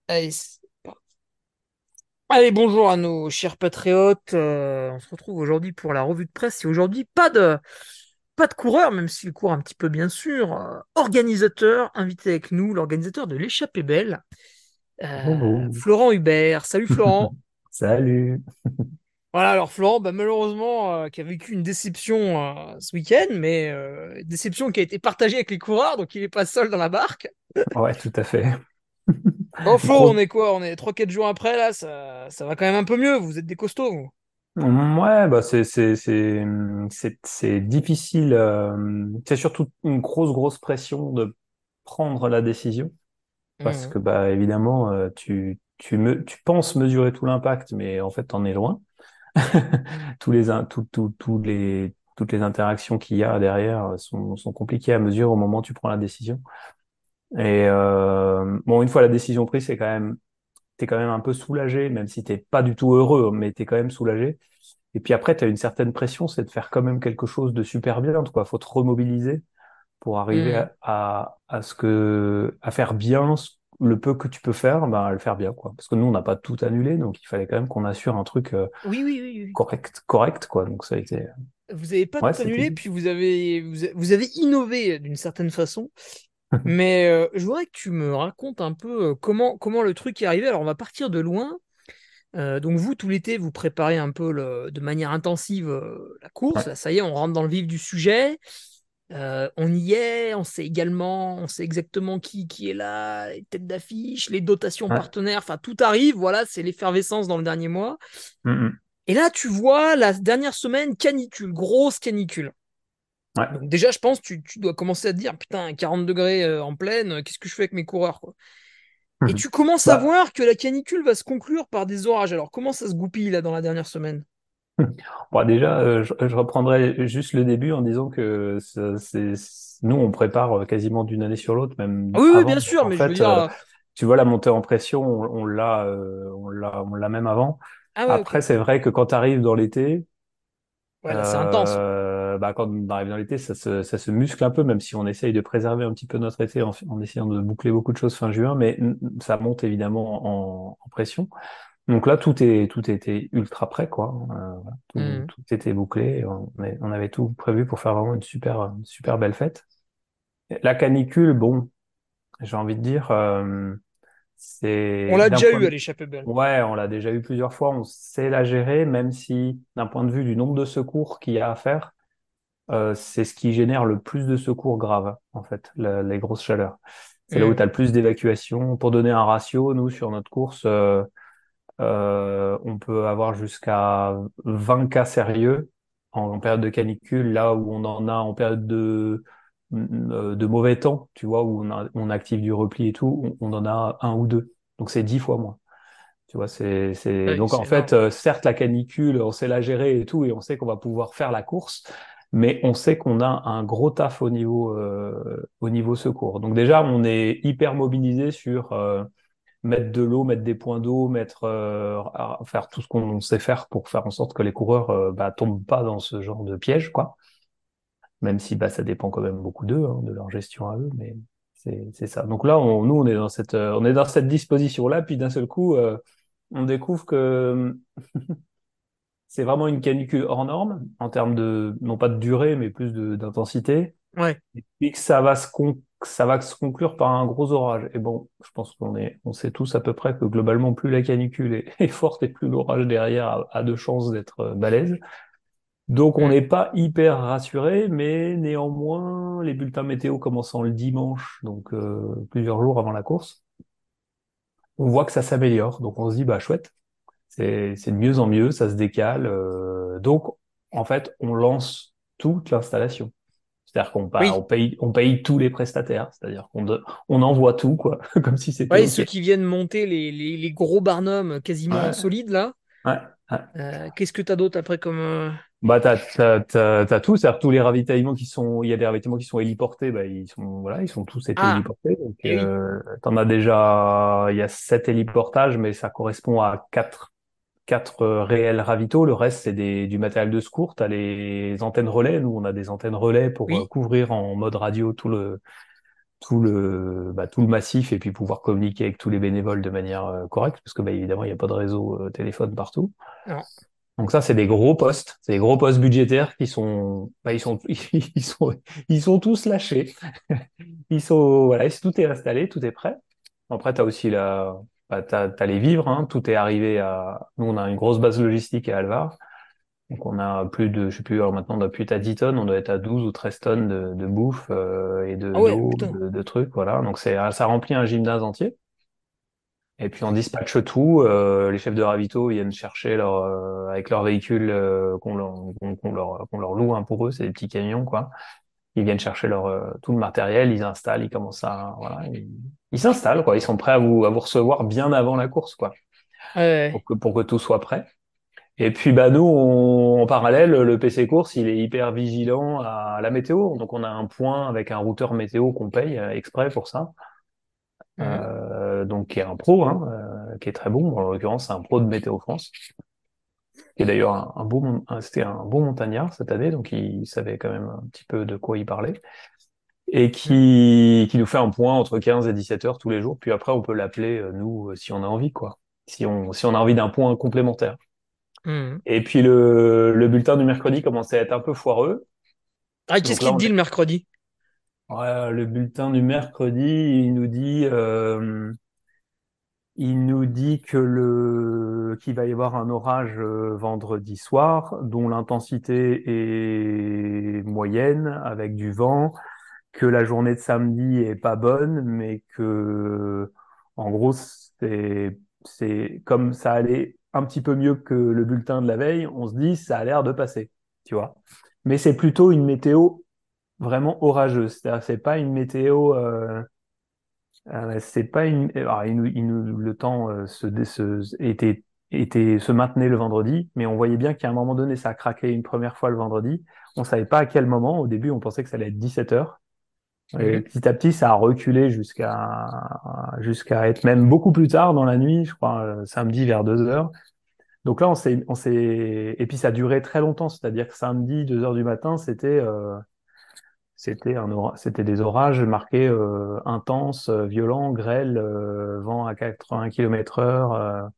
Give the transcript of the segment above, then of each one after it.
Allez, allez, bonjour à nos chers patriotes. On se retrouve aujourd'hui pour la revue de presse. Et aujourd'hui, pas de coureur, même s'il court un petit peu, bien sûr. Organisateur, invité avec nous, l'organisateur de l'Échappée Belle, Bonjour. Florent Hubert. Salut Florent. Salut. Voilà, alors Florent, bah, malheureusement, qui a vécu une déception ce week-end, mais déception qui a été partagée avec les coureurs, donc il n'est pas seul dans la barque. Ouais, tout à fait. Bon, Flo, on Gros. est quoi? On est 3 4 jours après, là, ça va quand même un peu mieux. Vous êtes des costauds, vous. Ouais, bah c'est difficile. C'est surtout une grosse pression de prendre la décision parce Mhm. que bah évidemment tu penses mesurer tout l'impact, mais en fait t'en es loin. Tous les in- tout- tous les Toutes les interactions qu'il y a derrière sont compliquées à mesurer au moment où tu prends la décision. Et bon, une fois la décision prise, t'es quand même un peu soulagé, même si t'es pas du tout heureux, mais t'es quand même soulagé. Et puis après, t'as une certaine pression, c'est de faire quand même quelque chose de super bien, quoi. Faut te remobiliser pour arriver Mhm. à faire bien le peu que tu peux faire, bah, à le faire bien, quoi. Parce que nous, on n'a pas tout annulé, donc il fallait quand même qu'on assure un truc Oui, oui, oui, oui. correct, quoi. Donc ça a été, Vous n'avez pas ouais, tout c'était annulé, dur. puis vous avez innové d'une certaine façon. Mais je voudrais que tu me racontes un peu comment le truc est arrivé. Alors, on va partir de loin. Donc, vous, tout l'été, vous préparez un peu de manière intensive la course. Ouais, Là, ça y est, on rentre dans le vif du sujet. On y est, on sait exactement qui est là, les têtes d'affiche, les dotations ouais. partenaires, enfin, tout arrive. Voilà, c'est l'effervescence dans le dernier mois. Mm, Et là, tu vois, la dernière semaine, canicule, grosse canicule. ouais. Donc déjà, je pense que tu dois commencer à te dire, putain, 40 degrés en pleine, qu'est-ce que je fais avec mes coureurs, quoi. Et tu commences à Bah, voir que la canicule va se conclure par des orages. Alors comment ça se goupille là dans la dernière semaine? bon, déjà, je reprendrai juste le début en disant que nous, on prépare quasiment d'une année sur l'autre, Ah même oui, oui, bien avant. Donc, sûr, en mais je veux fait, dire, tu vois, la montée en pression, on l'a même avant. ah ouais, ok. Après, c'est vrai que quand tu arrives dans l'été, Ouais, là c'est intense. bah, quand on arrive dans l'été, ça se muscle un peu, même si on essaye de préserver un petit peu notre été en essayant de boucler beaucoup de choses fin juin, mais ça monte évidemment en pression. Donc là, tout était ultra prêt, quoi. Voilà, Hmm. tout était bouclé. On avait tout prévu pour faire vraiment une super belle fête. La canicule, bon, j'ai envie de dire, On c'est l'a d'un déjà point eu à de... l'échappée belle. Ouais, on l'a déjà eu plusieurs fois, on sait la gérer, même si d'un point de vue du nombre de secours qu'il y a à faire, c'est ce qui génère le plus de secours graves, en fait, les grosses chaleurs. C'est là où tu Hmm. as le plus d'évacuations. Pour donner un ratio, nous, sur notre course, on peut avoir jusqu'à 20 cas sérieux en période de canicule, là où on en a en période de mauvais temps, tu vois, où on active du repli et tout, on en a un ou deux. Donc c'est 10 fois moins. Tu vois, Ouais, donc c'est en fait, énorme. certes, la canicule, on sait la gérer et tout, et on sait qu'on va pouvoir faire la course, mais on sait qu'on a un gros taf au niveau secours. Donc déjà, on est hyper mobilisé sur mettre de l'eau, mettre des points d'eau, faire tout ce qu'on sait faire pour faire en sorte que les coureurs bah, tombent pas dans ce genre de piège, quoi. Même si bah, ça dépend quand même beaucoup d'eux, hein, de leur gestion à eux, mais c'est ça. Donc là, nous, on est dans cette disposition-là, puis d'un seul coup, on découvre que c'est vraiment une canicule hors norme en termes de, non pas de durée, mais plus d'intensité. Ouais. Et puis que ça va se conclure par un gros orage. Et bon, je pense on sait tous à peu près que globalement, plus la canicule est forte et plus l'orage derrière a de chances d'être balèze. Donc on Hmm. n'est pas hyper rassuré, mais néanmoins, les bulletins météo commençant le dimanche, donc plusieurs jours avant la course, on voit que ça s'améliore. Donc on se dit, bah chouette, c'est de mieux en mieux, ça se décale. Donc en fait, on lance toute l'installation. C'est-à-dire Oui. on paye tous les prestataires, c'est-à-dire on envoie tout, quoi, comme si c'était Ouais, ceux OK. qui viennent monter les gros barnums quasiment Ouais, solides là. ouais, ouais. Qu'est-ce que t'as d'autre après comme Bah, t'as tout, c'est-à-dire tous les ravitaillements il y a des ravitaillements qui sont héliportés, bah, voilà, ils sont tous été Ah, héliportés. Donc, eh oui, il y a 7 héliportages, mais ça correspond à quatre réels ravitaux. Le reste, c'est du matériel de secours. T'as les antennes relais. Nous, on a des antennes relais pour oui. couvrir en mode radio tout le massif et puis pouvoir communiquer avec tous les bénévoles de manière correcte, parce que bah, évidemment, il n'y a pas de réseau téléphone partout. Non. Donc ça, c'est des gros postes, c'est des gros postes budgétaires qui sont, bah, ils sont tous lâchés. Ils sont, voilà, tout est installé, tout est prêt. Après, t'as aussi t'as les vivres, hein, tout est arrivé à, nous, on a une grosse base logistique à Alvar. Donc on a plus de, je sais plus, alors maintenant on doit plus être à 10 tonnes, on doit être à 12 ou 13 tonnes de bouffe et Ah ouais, d'eau, putain. de trucs, voilà. Donc ça remplit un gymnase entier. Et puis on dispatche tout, les chefs de ravito viennent chercher avec leur véhicule qu'on leur loue hein, pour eux, c'est des petits camions quoi. Ils viennent chercher tout le matériel, ils installent, ils commencent à voilà, ils s'installent quoi, ils sont prêts à vous recevoir bien avant la course quoi, Ouais. pour que tout soit prêt. Et puis bah nous, en parallèle, le PC course, il est hyper vigilant à la météo. Donc on a un point avec un routeur météo qu'on paye exprès pour ça. Mhm. Donc qui est un pro, hein, qui est très bon. En l'occurrence, c'est un pro de Météo France, qui est d'ailleurs c'était un bon montagnard cette année, donc il savait quand même un petit peu de quoi il parlait. Et Mhm. qui nous fait un point entre 15 et 17 heures tous les jours. Puis après, on peut l'appeler, nous, si on a envie, quoi. Si on a envie d'un point complémentaire. Mhm. Et puis le bulletin du mercredi commençait à être un peu foireux. Ah, qu'est-ce Donc là, qu'il te dit le mercredi? ouais, le bulletin du mercredi, il nous dit qu'il va y avoir un orage vendredi soir, dont l'intensité est moyenne avec du vent, que la journée de samedi est pas bonne, mais que en gros c'est comme ça allait un petit peu mieux que le bulletin de la veille, on se dit ça a l'air de passer, tu vois. Mais c'est plutôt une météo vraiment orageuse, c'est-à-dire c'est pas une météo c'est pas une. Alors, le temps se maintenait le vendredi, mais on voyait bien qu'à un moment donné, ça a craqué une première fois le vendredi. On savait pas à quel moment. Au début, on pensait que ça allait être 17 heures. Et Mhm. petit à petit, ça a reculé jusqu'à être même beaucoup plus tard dans la nuit, je crois, samedi vers 2 heures. Donc là, et puis ça a duré très longtemps, c'est-à-dire que samedi, 2 heures du matin, c'était des orages marqués intenses, violents, grêles, vent à 80 km heure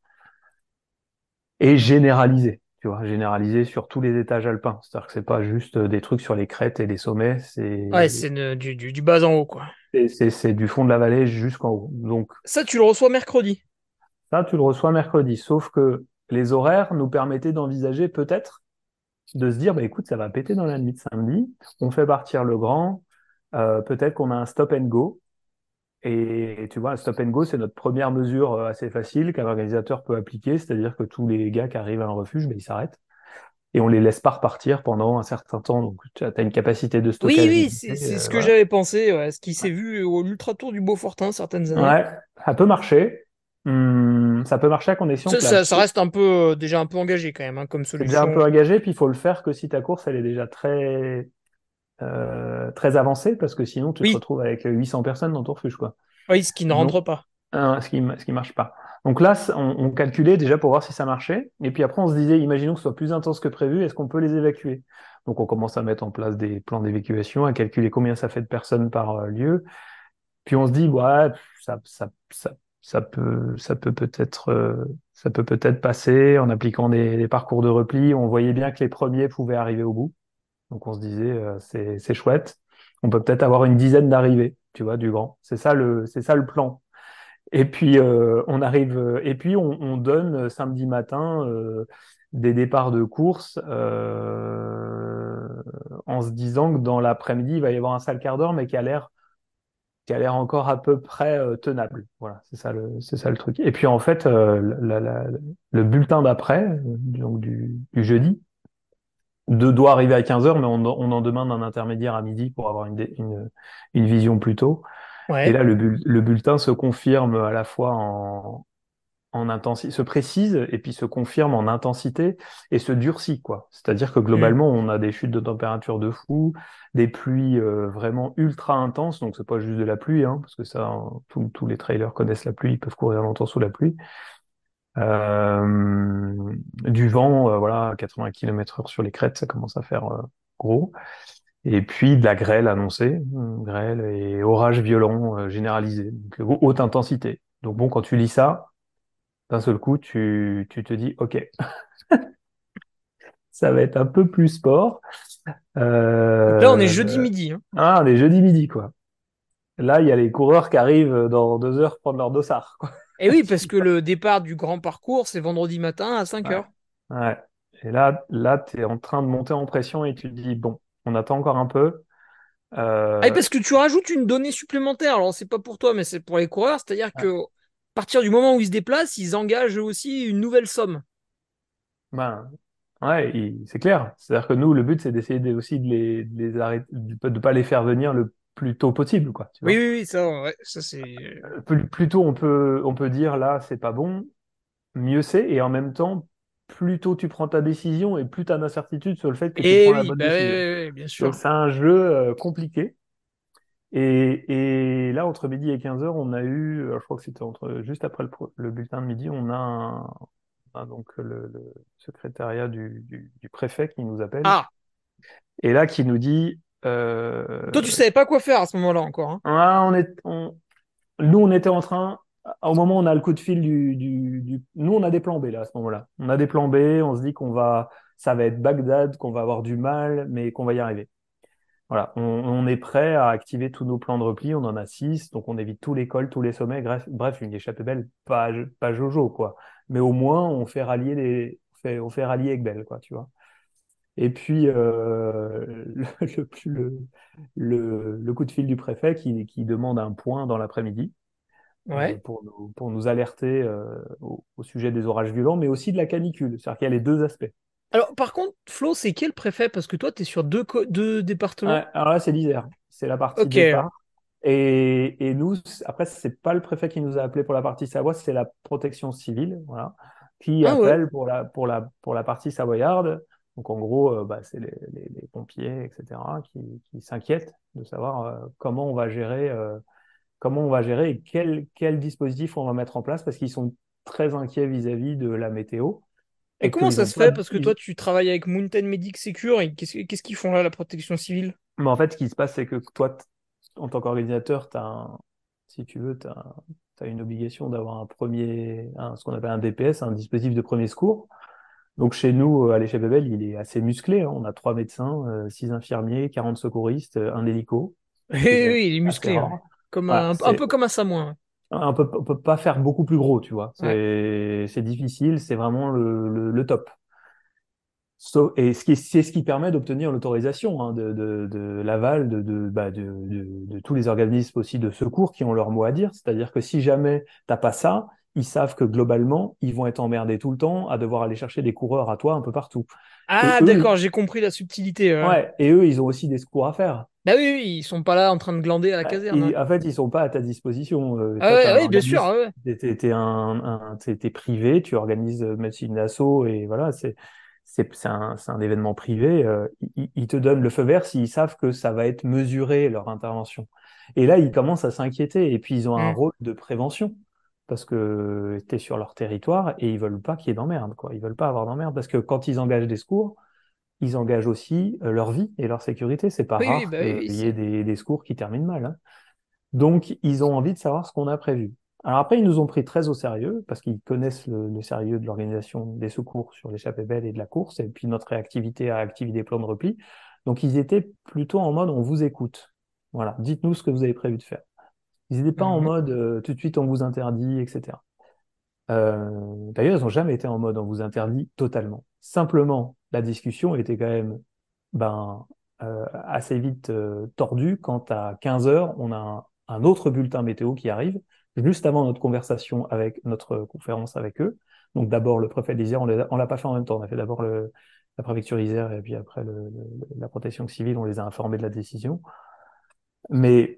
et généralisés. Tu vois, généralisés sur tous les étages alpins. C'est-à-dire que c'est pas juste des trucs sur les crêtes et les sommets, Ouais, c'est du bas en haut, quoi. c'est du fond de la vallée jusqu'en haut. Donc Ça, tu le reçois mercredi. ça, tu le reçois mercredi. Sauf que les horaires nous permettaient d'envisager peut-être de se dire, bah écoute, ça va péter dans la nuit de samedi. On fait partir le grand. Peut-être qu'on a un stop and go. Et tu vois, un stop and go, c'est notre première mesure assez facile qu'un organisateur peut appliquer, c'est-à-dire que tous les gars qui arrivent à un refuge, ben, ils s'arrêtent et on les laisse pas repartir pendant un certain temps. Donc, tu as une capacité de Oui, stockage oui, limitée, c'est ce que voilà. j'avais pensé, ouais, ce qui s'est vu au Ultra Tour du Beaufortin certaines années. Ouais, ça peut marcher. Ça peut marcher à condition Ça, que la ça course reste un peu déjà un peu engagé quand même hein, comme c'est déjà un solution. peu engagé, puis il faut le faire que si ta course elle est déjà très avancée, parce que sinon tu te Oui, retrouves avec 800 personnes dans ton refuge, quoi. oui, ce qui ne Donc, rentre pas. ce qui marche pas. Donc là, on calculait déjà pour voir si ça marchait. Et puis après, on se disait, imaginons que ce soit plus intense que prévu, est-ce qu'on peut les évacuer? Donc on commence à mettre en place des plans d'évacuation, à calculer combien ça fait de personnes par lieu. Puis on se dit, ouais, ça peut peut-être passer en appliquant des parcours de repli. On voyait bien que les premiers pouvaient arriver au bout. Donc on se disait, c'est chouette. On peut peut-être avoir une dizaine d'arrivées, tu vois, du grand. C'est ça le plan. Et puis on arrive et puis on donne samedi matin des départs de course en se disant que dans l'après-midi il va y avoir un sale quart d'heure mais qui a l'air encore à peu près tenable. Voilà, c'est ça le truc. Et puis en fait le bulletin d'après donc du jeudi doit arriver à 15 heures mais on en demande un intermédiaire à midi pour avoir une vision plus tôt. Et Ouais. là, le bulletin se confirme à la fois en intensité, se précise et puis se confirme en intensité et se durcit, quoi. C'est-à-dire que Hmm. globalement, on a des chutes de température de fou, des pluies vraiment ultra intenses, donc c'est pas juste de la pluie, hein, parce que ça, tous les trailers connaissent la pluie, ils peuvent courir longtemps sous la pluie. Du vent, voilà, à 80 km/h sur les crêtes, ça commence à faire gros. Et puis de la grêle annoncée, grêle et orage violent généralisé, donc haute intensité. Donc bon, quand tu lis ça, d'un seul coup, tu te dis, OK, ça va être un peu plus sport. Donc là, on est jeudi Euh... midi, hein. Ah, on est jeudi midi, quoi. Là, il y a les coureurs qui arrivent dans 2 heures prendre leur dossard, quoi. Et oui, parce que le départ du grand parcours, c'est vendredi matin à 5 Ouais. heures. Ouais. Et là, tu es en train de monter en pression et tu te dis, bon, on attend encore un peu. Ah, et Euh, parce que tu rajoutes une donnée supplémentaire. Alors, c'est pas pour toi, mais c'est pour les coureurs. C'est-à-dire ouais. que, à partir du moment où ils se déplacent, ils engagent eux aussi une nouvelle somme. Ben, ouais, c'est clair. C'est-à-dire que nous, le but, c'est d'essayer aussi de les arrêter, de pas les faire venir le plus tôt possible, quoi, tu Oui, vois. oui, oui, ça, ouais, ça c'est. Plus tôt on peut dire là, c'est pas bon, mieux c'est, et en même temps, plus tôt tu prends ta décision et plus tu as d'incertitude sur le fait que tu Eh prends la oui, bonne bah, décision. bien sûr. Donc c'est un jeu compliqué. Et là, entre midi et 15 heures, on a eu, je crois que c'était juste après le bulletin de midi, on a donc le secrétariat du préfet qui nous appelle, Ah, et là qui nous dit, toi, tu savais pas quoi faire à ce moment-là encore, hein. ah, nous, on était en train, au moment où on a le coup de fil nous, on a des plans B là, à ce moment-là. On a des plans B, on se dit ça va être Bagdad, qu'on va avoir du mal, mais qu'on va y arriver. Voilà, on est prêt à activer tous nos plans de repli, on en a 6, donc on évite tous les cols, tous les sommets, bref, une échappée belle, pas Jojo, quoi. Mais au moins, on fait rallier Egbel, quoi, tu vois. Et puis, le coup de fil du préfet qui demande un point dans l'après-midi Ouais. pour nous alerter au sujet des orages violents, mais aussi de la canicule. C'est-à-dire qu'il y a les deux aspects. Alors, par contre, Flo, c'est qui le préfet? Parce que toi, tu es sur deux départements. Ouais, alors là, c'est l'Isère. C'est la partie Ok. départ. Et nous, après, c'est pas le préfet qui nous a appelé pour la partie Savoie, c'est la protection civile, voilà, qui Ah ouais. appelle pour la partie savoyarde. Donc, en gros, bah, c'est les pompiers, etc., qui s'inquiètent de savoir comment on va gérer et quel dispositif on va mettre en place parce qu'ils sont très inquiets vis-à-vis de la météo Et et comment qu'ils ça n'ont se pas. fait? Parce que toi, tu travailles avec Mountain Medic Secure et qu'est-ce qu'ils font là, la protection civile? Mais en fait, ce qui se passe, c'est que toi, en tant qu'organisateur, si tu veux, tu as une obligation d'avoir ce qu'on appelle un DPS, un dispositif de premier secours. Donc chez nous, à l'échelle Bebel, il est assez musclé, hein. On a 3 médecins, 6 infirmiers, 40 secouristes, un hélico, Oui, ce qui est quand même oui, il est assez musclé, ouais. rare. Comme Voilà, un peu comme un Samoin. on peut pas faire beaucoup plus gros, tu vois. Ouais. C'est difficile, c'est vraiment le top. Et c'est ce qui permet d'obtenir l'autorisation, hein, de l'aval de tous les organismes aussi de secours qui ont leur mot à dire. C'est-à-dire que si jamais t'as pas ça, ils savent que globalement, ils vont être emmerdés tout le temps à devoir aller chercher des coureurs à toi un peu partout. Et Ah, eux, d'accord, j'ai compris la subtilité. Ouais. ouais, et eux, ils ont aussi des secours à faire. Bah oui, oui, ils sont pas là en train de glander à la Ouais. caserne, ouais. Et en fait, ils sont pas à ta disposition. Ah Toi, tu ouais, as un ouais, bien sûr, organisme, ouais, ouais. t'es privé, tu organises même si une asso et voilà, c'est un événement privé. Ils te donnent le feu vert s'ils savent que ça va être mesuré leur intervention. Et là, ils commencent à s'inquiéter et puis ils ont un Hmm. rôle de prévention parce que tu es sur leur territoire et ils veulent pas qu'il y ait d'emmerde, quoi. Ils veulent pas avoir d'emmerde parce que quand ils engagent des secours, ils engagent aussi leur vie et leur sécurité. C'est pas Oui, oui, rare bah oui, qu'il oui, y ait des secours qui terminent mal, hein. Donc, ils ont envie de savoir ce qu'on a prévu. Alors après, ils nous ont pris très au sérieux parce qu'ils connaissent le sérieux de l'organisation des secours sur l'échappée belle et de la course et puis notre réactivité à activer des plans de repli. Donc, ils étaient plutôt en mode on vous écoute. Voilà, dites-nous ce que vous avez prévu de faire. Ils n'étaient pas en Mhm. mode tout de suite on vous interdit, etc. D'ailleurs, ils n'ont jamais été en mode on vous interdit totalement. Simplement, la discussion était quand même ben, assez vite tordue quand à 15 heures, on a un autre bulletin météo qui arrive, juste avant notre conversation avec notre conférence avec eux. Donc d'abord le préfet d'Isère, on l'a pas fait en même temps, on a fait d'abord la préfecture Isère et puis après la protection civile, on les a informés de la décision. Mais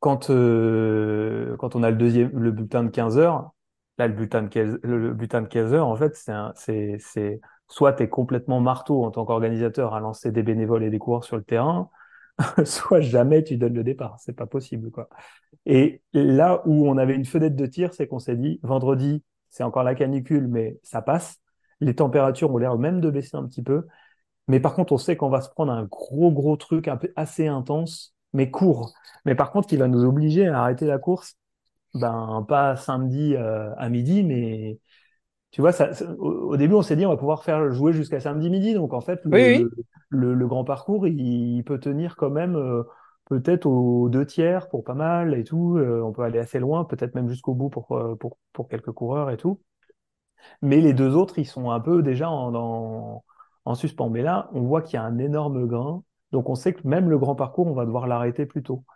quand on a le bulletin de 15 heures, là, le bulletin de 15 heures, en fait, c'est soit tu es complètement marteau en tant qu'organisateur à lancer des bénévoles et des coureurs sur le terrain, soit jamais tu donnes le départ. C'est pas possible, quoi. Et là où on avait une fenêtre de tir, c'est qu'on s'est dit, vendredi, c'est encore la canicule, mais ça passe. Les températures ont l'air même de baisser un petit peu. Mais par contre, on sait qu'on va se prendre un gros truc un peu assez intense, mais court. Mais par contre, qui va nous obliger à arrêter la course, ben, pas samedi à midi, mais tu vois, au début, on s'est dit, on va pouvoir faire jouer jusqu'à samedi midi. Donc, en fait, Oui, oui. le grand parcours, il peut tenir quand même peut-être aux 2 tiers pour pas mal et tout. On peut aller assez loin, peut-être même jusqu'au bout pour quelques coureurs et tout. Mais les deux autres, ils sont un peu déjà en suspens. Mais là, on voit qu'il y a un énorme grain. Donc, on sait que même le grand parcours, on va devoir l'arrêter plus tôt.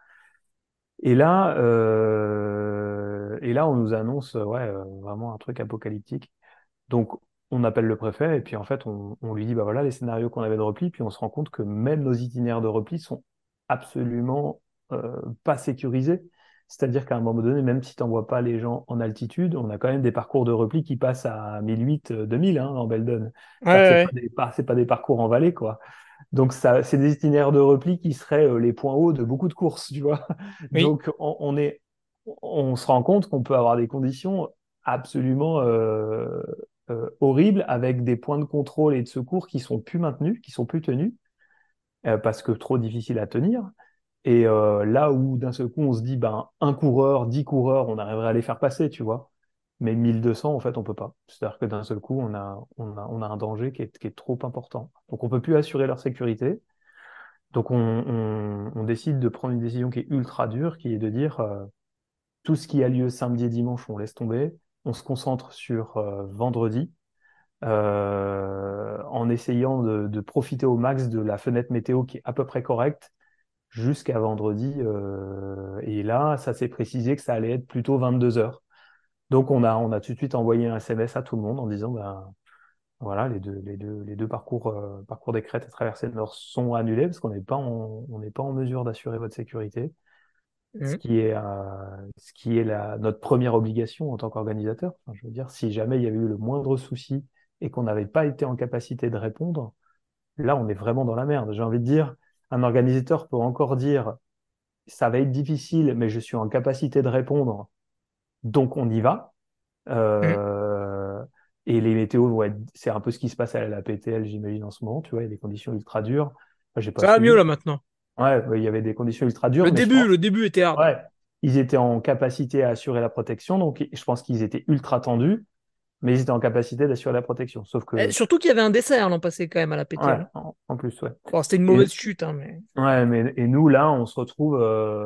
Et là, on nous annonce ouais, vraiment un truc apocalyptique. Donc, on appelle le préfet et puis en fait, on lui dit, bah voilà les scénarios qu'on avait de repli. Puis on se rend compte que même nos itinéraires de repli sont absolument pas sécurisés. C'est-à-dire qu'à un moment donné, même si tu n'envoies pas les gens en altitude, on a quand même des parcours de repli qui passent à 1008, 2000 hein, en Beldon. Ouais, C'est-à-dire que ouais, c'est pas des parcours en vallée, quoi. Donc, ça, c'est des itinéraires de repli qui seraient les points hauts de beaucoup de courses, tu vois. oui. Donc, on se rend compte qu'on peut avoir des conditions absolument horribles avec des points de contrôle et de secours qui sont plus maintenus, qui sont plus tenus, parce que trop difficiles à tenir. Et là où d'un seul coup on se dit, ben, un coureur, 10 coureurs, on arriverait à les faire passer, tu vois. Mais 1200, en fait, on peut pas. C'est-à-dire que d'un seul coup, on a un danger qui est trop important. Donc, on peut plus assurer leur sécurité. Donc, on décide de prendre une décision qui est ultra dure, qui est de dire, tout ce qui a lieu samedi et dimanche, on laisse tomber. On se concentre sur vendredi, en essayant de profiter au max de la fenêtre météo qui est à peu près correcte jusqu'à vendredi. Et là, ça s'est précisé que ça allait être plutôt 22 heures. Donc, on a tout de suite envoyé un SMS à tout le monde en disant, ben, voilà, les deux parcours des crêtes à traverser le Nord sont annulés parce on n'est pas en mesure d'assurer votre sécurité, ce Mhm. qui est, euh, ce qui est notre première obligation en tant qu'organisateur. Enfin, je veux dire, si jamais il y avait eu le moindre souci et qu'on n'avait pas été en capacité de répondre, là, on est vraiment dans la merde. J'ai envie de dire, un organisateur peut encore dire, ça va être difficile, mais je suis en capacité de répondre, donc on y va. Mhm. Euh, et les météos vont être, c'est un peu ce qui se passe à la PTL, j'imagine, en ce moment, tu vois, il y a des conditions ultra dures. Enfin, j'ai pas Ça va mieux suivi. là maintenant. Ouais, ouais, il y avait des conditions ultra dures, mais je pense, Le début était hard. ouais, ils étaient en capacité à assurer la protection, donc je pense qu'ils étaient ultra tendus, mais ils étaient en capacité d'assurer la protection. Sauf que, Surtout qu'il y avait un dessert l'an passé quand même à la ouais, PTL. en plus, ouais. Bon, c'était une Et, mauvaise chute, hein, mais. ouais, et nous, là, on se retrouve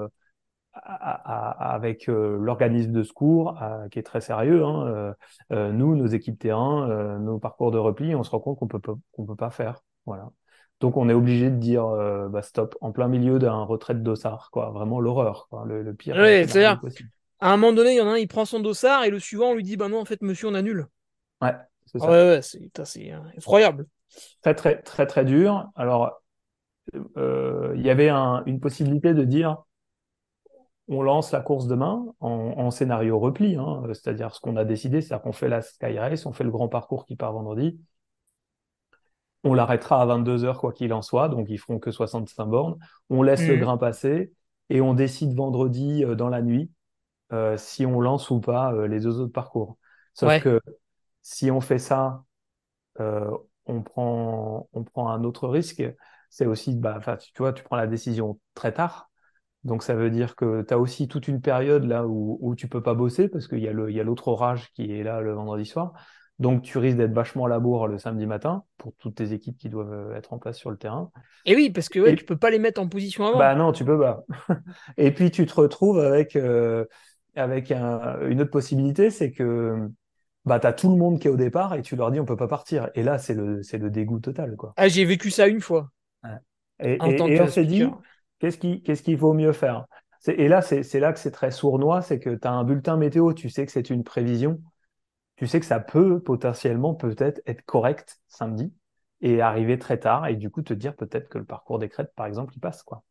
avec l'organisme de secours qui est très sérieux, hein, nous, nos équipes terrain, nos parcours de repli, on se rend compte qu'on peut pas faire. Voilà. Donc on est obligé de dire bah, stop en plein milieu d'un retrait de dossard, quoi. Vraiment l'horreur, quoi. Le pire Ouais, scénario c'est-à-dire, possible. à un moment donné, il y en a un, il prend son dossard et le suivant, on lui dit, bah non, en fait, monsieur, on annule. Ouais, c'est Ah ça. ouais, ouais, c'est effroyable. Très dur. Alors il y avait une possibilité de dire on lance la course demain en scénario repli, hein, c'est-à-dire ce qu'on a décidé, c'est-à-dire qu'on fait la Sky Race, on fait le grand parcours qui part vendredi. On l'arrêtera à 22 heures, quoi qu'il en soit, donc ils feront que 65 bornes. On laisse le Mhm. grain passer et on décide vendredi dans la nuit si on lance ou pas les deux autres parcours. Sauf Ouais. que si on fait ça, euh, on prend un autre risque. C'est aussi, bah, enfin, tu vois, tu prends la décision très tard. Donc ça veut dire que tu as aussi toute une période là où tu peux pas bosser parce qu'il y a l'autre orage qui est là le vendredi soir. Donc tu risques d'être vachement à la bourre le samedi matin pour toutes tes équipes qui doivent être en place sur le terrain. Et oui, parce que ouais, tu Et peux pas les mettre en position avant. bah non, tu peux pas. Et puis tu te retrouves avec une autre possibilité, c'est que bah tu as tout le monde qui est au départ et tu leur dis on peut pas partir. Et là c'est le dégoût total quoi. Ah, j'ai vécu ça une fois, Ouais. Et, en tant et on que s'est dit, speaker. qu'est-ce qu'il vaut mieux faire? Et là, c'est là que c'est très sournois, c'est que tu as un bulletin météo, tu sais que c'est une prévision, tu sais que ça peut potentiellement peut-être être correct samedi et arriver très tard et du coup te dire peut-être que le parcours des crêtes, par exemple, il passe, quoi.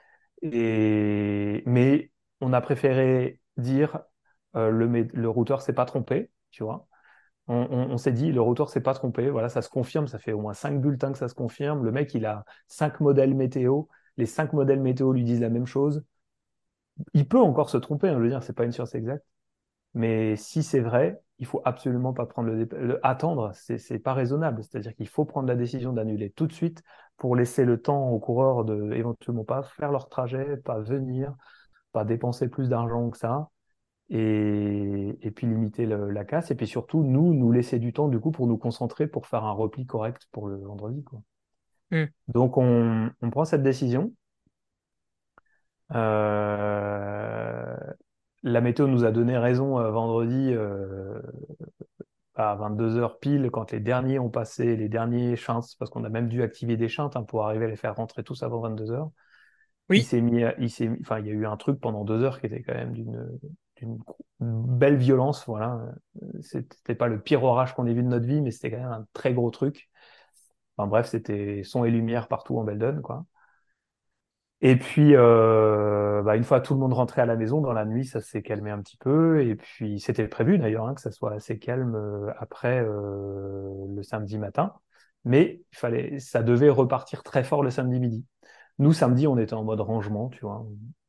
Mais on a préféré dire le routeur s'est pas trompé, tu vois. On s'est dit, le routeur s'est pas trompé. Voilà, ça se confirme. Ça fait au moins 5 bulletins que ça se confirme. Le mec, il a 5 modèles météo. Les 5 modèles météo lui disent la même chose. Il peut encore se tromper, hein, je veux dire, c'est pas une science exacte. Mais si c'est vrai, il faut absolument pas prendre attendre, c'est pas raisonnable. C'est-à-dire qu'il faut prendre la décision d'annuler tout de suite pour laisser le temps aux coureurs de éventuellement pas faire leur trajet, pas venir, pas dépenser plus d'argent que ça, et puis limiter la casse, et puis surtout nous laisser du temps du coup pour nous concentrer pour faire un repli correct pour le vendredi, quoi. Hmm. Donc on prend cette décision. Euh, la météo nous a donné raison vendredi à 22 heures pile quand les derniers ont passé, les derniers shunts, parce qu'on a même dû activer des shunts pour arriver à les faire rentrer tous avant 22 heures. Oui. Enfin, il y a eu un truc pendant 2 heures qui était quand même d'une belle violence, voilà. C'était pas le pire orage qu'on ait vu de notre vie, mais c'était quand même un très gros truc. Enfin bref, c'était son et lumière partout en Beldon, quoi. Et puis, une fois tout le monde rentré à la maison, dans la nuit, ça s'est calmé un petit peu. Et puis, c'était prévu d'ailleurs que ça soit assez calme après le samedi matin. Mais ça devait repartir très fort le samedi midi. Nous, samedi, on était en mode rangement, tu vois.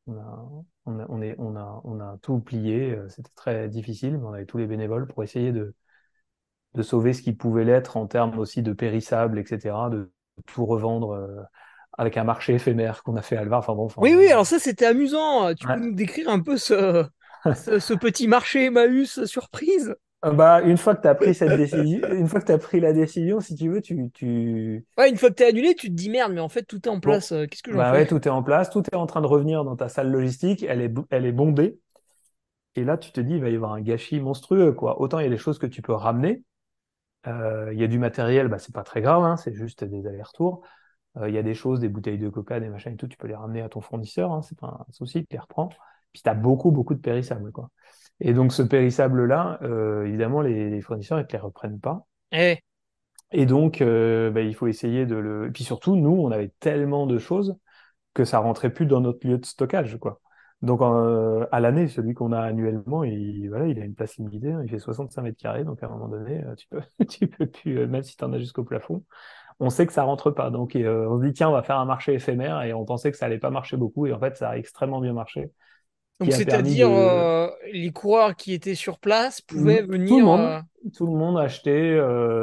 On a tout plié. C'était très difficile, mais on avait tous les bénévoles pour essayer de sauver ce qui pouvait l'être en termes aussi de périssables, etc., de tout revendre avec un marché éphémère qu'on a fait à Alvar. Enfin bon, enfin, Oui, oui, alors ça, c'était amusant. Tu peux ouais. nous décrire un peu ce petit marché Emmaüs surprise? Une fois que tu as pris cette décision, une fois que tu as pris la décision, si tu veux, Ouais, une fois que t'es annulé, tu te dis merde, mais en fait, tout est en bon, place. Qu'est-ce que j'en bah fais? ouais, tout est en place, tout est en train de revenir dans ta salle logistique, elle est bondée. Et là, tu te dis, il va y avoir un gâchis monstrueux, quoi. Autant il y a des choses que tu peux ramener. Il y a du matériel, bah, c'est pas très grave, hein, c'est juste des allers-retours. Il y a des choses, des bouteilles de coca, des machins et tout, tu peux les ramener à ton fournisseur, hein, c'est pas un souci, tu les reprends. Puis tu as beaucoup, beaucoup de périssables, quoi. Et donc, ce périssable-là, évidemment, les fournisseurs, ils te les reprennent pas. Eh, Et donc, il faut essayer de le. Et puis surtout, nous, on avait tellement de choses que ça rentrait plus dans notre lieu de stockage, quoi. Donc, à l'année, celui qu'on a annuellement, voilà, il a une place limitée, hein, il fait 65 mètres carrés, donc à un moment donné, tu peux plus, même si tu en as jusqu'au plafond, on sait que ça rentre pas. Donc, on se dit, tiens, on va faire un marché éphémère, et on pensait que ça allait pas marcher beaucoup, et en fait, ça a extrêmement bien marché, ce donc, qui a permis c'est-à-dire, de. les coureurs qui étaient sur place pouvaient Tout le venir. monde, tout le monde achetait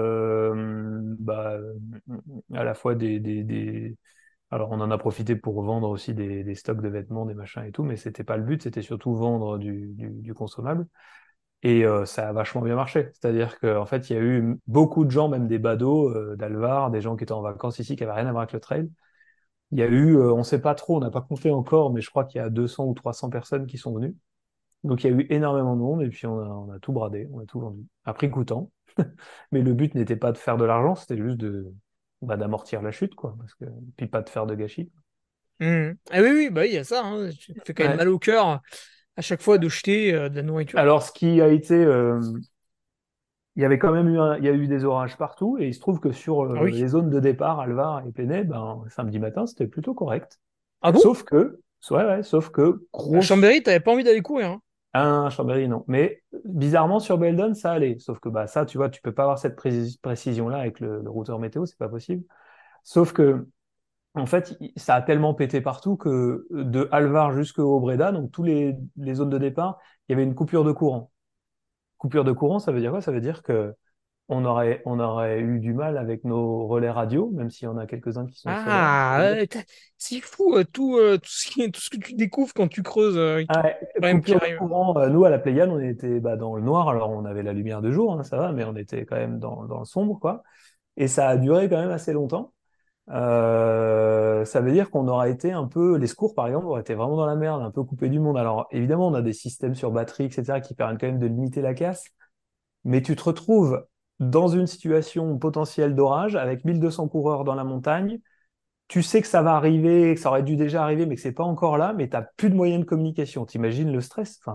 à la fois Alors, on en a profité pour vendre aussi des stocks de vêtements, des machins et tout, mais c'était pas le but, c'était surtout vendre du consommable. Et ça a vachement bien marché. C'est-à-dire qu'en fait, il y a eu beaucoup de gens, même des badauds d'Alvar, des gens qui étaient en vacances ici, qui avaient rien à voir avec le trail. Il y a eu, on sait pas trop, on n'a pas compté encore, mais je crois qu'il y a 200 ou 300 personnes qui sont venues. Donc il y a eu énormément de monde et puis on a tout bradé, on a tout vendu. À prix coûtant. Mais le but n'était pas de faire de l'argent, c'était juste d'amortir la chute, quoi. Puis pas de faire de gâchis. Ah oui, oui, bah, il y a ça. Hein. Ça fait quand même Ouais. mal au cœur à chaque fois de jeter de la nourriture. Alors, ce qui a été, il y avait quand même il y a eu des orages partout, et il se trouve que sur Ah oui. les zones de départ, Alvar et Plenay, ben, samedi matin, c'était plutôt correct. Ah bon? Sauf que, À grosse, Chambéry, t'avais pas envie d'aller courir, hein. Chambéry, non. Mais bizarrement, sur Beldon, ça allait. Sauf que, bah, ça, tu vois, tu peux pas avoir cette précision-là avec le routeur météo, c'est pas possible. Sauf que, en fait, ça a tellement pété partout que de Alvar jusqu'au Breda, donc tous les zones de départ, il y avait une coupure de courant. Coupure de courant, ça veut dire quoi? Ça veut dire que on aurait eu du mal avec nos relais radio, même s'il y en a quelques-uns qui sont solaires. Ah, c'est fou tout ce que tu découvres quand tu creuses avec tous Ah ouais, les problèmes qui coupure de arrivent. courant, nous à la Pléiade, on était dans le noir, alors on avait la lumière de jour, hein, ça va, mais on était quand même dans le sombre, quoi. Et ça a duré quand même assez longtemps. Ça veut dire qu'on aura été un peu, les secours par exemple, auraient été vraiment dans la merde, un peu coupés du monde. Alors évidemment, on a des systèmes sur batterie, etc., qui permettent quand même de limiter la casse, mais tu te retrouves dans une situation potentielle d'orage avec 1200 coureurs dans la montagne. Tu sais que ça va arriver, que ça aurait dû déjà arriver, mais que c'est pas encore là, mais t'as plus de moyens de communication. T'imagines le stress? Enfin,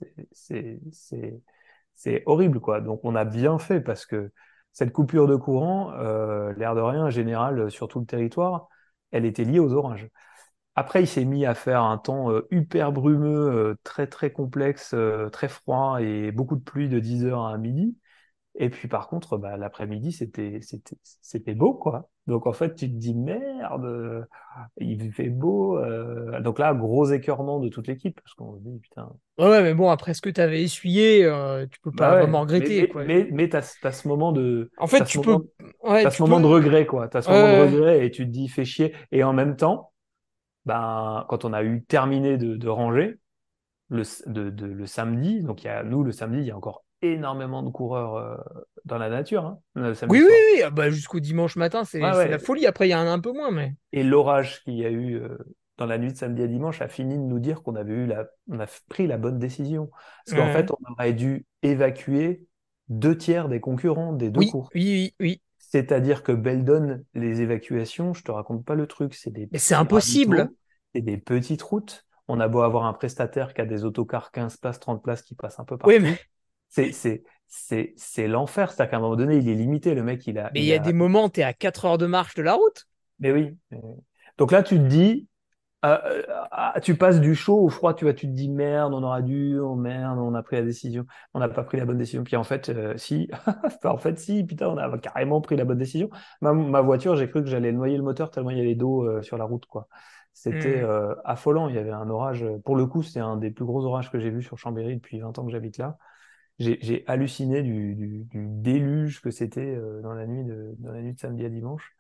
c'est horrible, quoi. Donc, on a bien fait parce que cette coupure de courant, l'air de rien, en général, sur tout le territoire, elle était liée aux orages. Après, il s'est mis à faire un temps hyper brumeux, très très complexe, très froid et beaucoup de pluie de 10 heures à midi. Et puis par contre, bah, l'après-midi, c'était beau, quoi. Donc en fait, tu te dis merde, il fait beau. Donc là, gros écœurement de toute l'équipe, parce qu'on se dit putain. Ouais, ouais, mais bon, après ce que tu avais essuyé, tu peux Bah pas vraiment ouais, mais regretter, mais quoi. mais mais t'as ce moment En fait, t'as ce moment ouais, t'as ce tu peux, moment de regret, quoi. T'as ce ouais, moment de ouais. regret et tu te dis fais chier. Et en même temps, ben quand on a eu terminé de ranger le samedi, donc nous le samedi, il y a encore énormément de coureurs dans la nature, hein, le samedi Oui, oui, soir. oui, ah bah, jusqu'au dimanche matin, Ouais, c'est la ouais. folie. Après, il y en a un peu moins, mais. Et l'orage qu'il y a eu dans la nuit de samedi à dimanche a fini de nous dire qu'on avait on a pris la bonne décision. Parce qu'en fait, Ouais. on aurait dû évacuer 2 tiers des concurrents des deux Oui, cours. oui, oui, oui. C'est-à-dire que Beldon, les évacuations, je te raconte pas le truc, c'est des Mais c'est petits impossible. ravitaux, c'est des petites routes. On a beau avoir un prestataire qui a des autocars 15 places, 30 places qui passent un peu Oui, mais partout. C'est l'enfer. C'est-à-dire qu'à un moment donné, il est limité. Le mec, il y a des moments, t'es à 4 heures de marche de la route. mais oui. Donc là, tu te dis, tu passes du chaud au froid, tu te dis merde, on aura dû, oh merde, on a pris la décision, on n'a pas pris la bonne décision. Puis en fait, si, en fait, si, putain, on a carrément pris la bonne décision. Ma voiture, j'ai cru que j'allais noyer le moteur tellement il y avait d'eau sur la route, quoi. C'était Hmm. affolant. Il y avait un orage. Pour le coup, c'est un des plus gros orages que j'ai vu sur Chambéry depuis 20 ans que j'habite là. J'ai halluciné du déluge que c'était dans la nuit de samedi à dimanche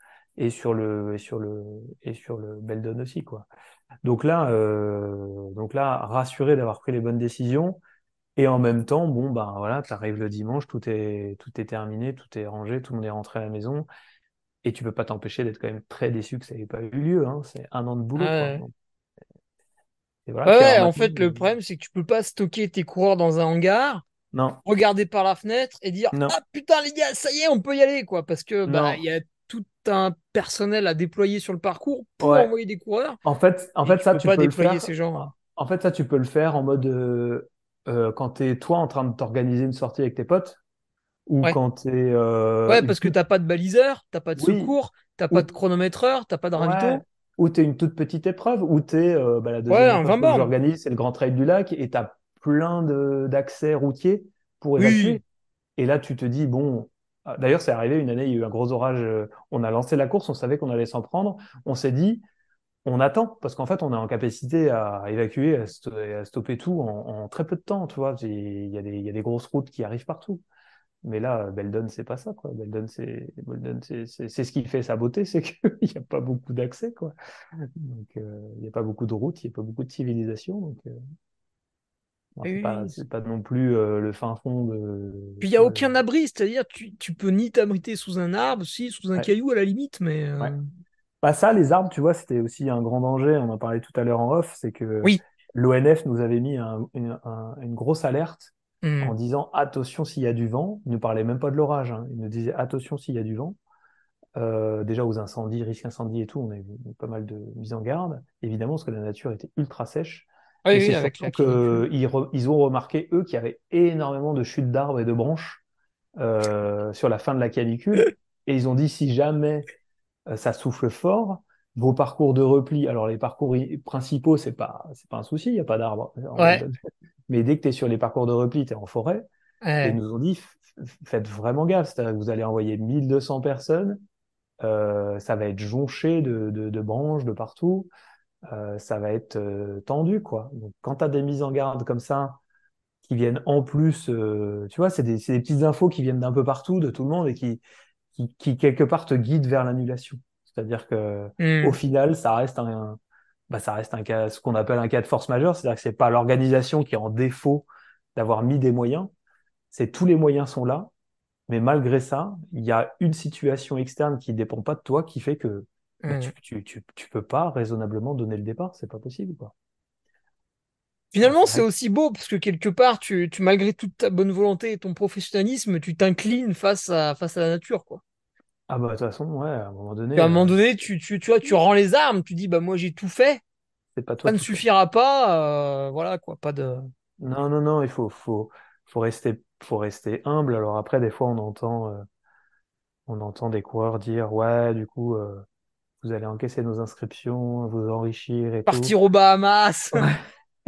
et sur le Beldon aussi, quoi. Donc là, rassuré d'avoir pris les bonnes décisions. Et en même temps, bon, ben voilà, tu arrives le dimanche, tout est terminé, tout est rangé, tout le monde est rentré à la maison. Et tu peux pas t'empêcher d'être quand même très déçu que ça n'ait pas eu lieu, hein. C'est un an de boulot, quoi. Ouais. Donc, et voilà. Ouais, Puis alors ouais, en maintenant, fait, le problème, c'est que tu peux pas stocker tes coureurs dans un hangar, non, regarder par la fenêtre et dire, non, ah putain, les gars, ça y est, on peut y aller, quoi. Parce que, bah, il non. y a tout un personnel à déployer sur le parcours pour Ouais. envoyer des coureurs En et fait, tu ça, peux tu pas peux le déployer faire. ces gens. En fait, ça, tu peux le faire en mode quand tu es toi en train de t'organiser une sortie avec tes potes ou Ouais. quand tu es Ouais, une parce que toute. t'as pas de baliseur, t'as pas de Oui, secours, t'as pas ou de chronométreur, t'as pas de ouais, ravito. ou tu es une toute petite épreuve, ou tu es la Ouais, deuxième un épreuve 20 que bornes. j'organise, c'est le Grand Trail du Lac, et tu as plein d'accès routiers pour Oui. évacuer. Et là, tu te dis, bon, d'ailleurs, c'est arrivé une année, il y a eu un gros orage, on a lancé la course, on savait qu'on allait s'en prendre, on s'est dit, on attend, parce qu'en fait, on est en capacité à évacuer, à stopper tout en très peu de temps, tu vois. Il y a des grosses routes qui arrivent partout. Mais là, Beldon, c'est pas ça, quoi. Beldon, c'est ce qui fait sa beauté, c'est qu'il n'y a pas beaucoup d'accès, quoi. Donc, il n'y a pas beaucoup de routes, il n'y a pas beaucoup de civilisation. Donc, bon, Oui, oui. c'est pas non plus le fin fond Puis il y tu a vois, aucun abri, c'est-à-dire tu peux ni t'abriter sous un arbre, si sous un ouais, caillou à la limite, mais ouais. Bah, ça, les arbres, tu vois, c'était aussi un grand danger. On en parlait tout à l'heure en off, c'est que oui. l'ONF nous avait mis une grosse alerte en Hmm. disant attention s'il y a du vent. Il ne parlait même pas de l'orage, hein. Il nous disait attention s'il y a du vent. Déjà aux incendies, risque incendie et tout, on a eu pas mal de mises en garde, évidemment, parce que la nature était ultra sèche. Oui, Mais oui, c'est avec surtout la canicule. qu'ils ont remarqué, eux, qu'il y avait énormément de chutes d'arbres et de branches sur la fin de la canicule. Et ils ont dit, si jamais ça souffle fort, vos parcours de repli, alors les parcours principaux, c'est pas un souci, il n'y a pas d'arbres en Ouais. Beldon. Mais dès que tu es sur les parcours de repli, tu es en forêt. Et ils Ouais. nous ont dit, faites vraiment gaffe, c'est-à-dire que vous allez envoyer 1200 personnes, ça va être jonché de branches de partout, ça va être tendu, quoi. Donc, quand tu as des mises en garde comme ça, qui viennent en plus, tu vois, c'est des petites infos qui viennent d'un peu partout, de tout le monde, et qui quelque part te guident vers l'annulation. C'est-à-dire que au Hmm. final, ça reste un cas, ce qu'on appelle un cas de force majeure, c'est-à-dire que c'est pas l'organisation qui est en défaut d'avoir mis des moyens, c'est tous les moyens sont là, mais malgré ça, il y a une situation externe qui dépend pas de toi qui fait que bah, Hmm. tu peux pas raisonnablement donner le départ. C'est pas possible, quoi. Alors, Finalement, c'est c'est vrai que, aussi beau parce que quelque part, malgré toute ta bonne volonté et ton professionnalisme, tu t'inclines face à la nature, quoi. ah bah, de toute façon, ouais, à un moment Puis à donné, un moment donné, tu vois, tu rends les armes, tu dis, bah moi j'ai tout fait, c'est pas ça toi ne qui compte. suffira pas, voilà quoi, pas de. Non, non, non, faut rester humble. Alors après, des fois, on entend des coureurs dire, ouais, du coup, vous allez encaisser nos inscriptions, vous enrichir et tout. Partir aux Bahamas. Ouais.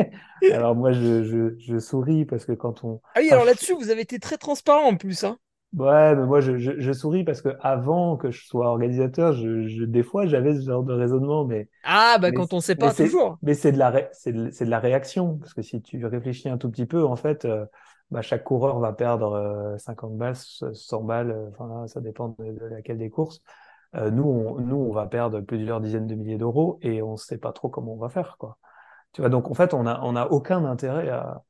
Alors moi, je souris parce que quand on, Ah oui, enfin, alors là-dessus, vous avez été très transparent en plus, hein. Ouais, mais moi je souris parce que avant que je sois organisateur, des fois j'avais ce genre de raisonnement, Ah, bah mais, quand on sait pas, toujours. c'est c'est de la réaction. Parce que si tu réfléchis un tout petit peu, en fait, bah, chaque coureur va perdre 50 balles, 100 balles, enfin, là, ça dépend de laquelle des courses. Nous, on va perdre plusieurs dizaines de milliers d'euros et on ne sait pas trop comment on va faire, quoi. Tu vois, donc en fait, on a aucun intérêt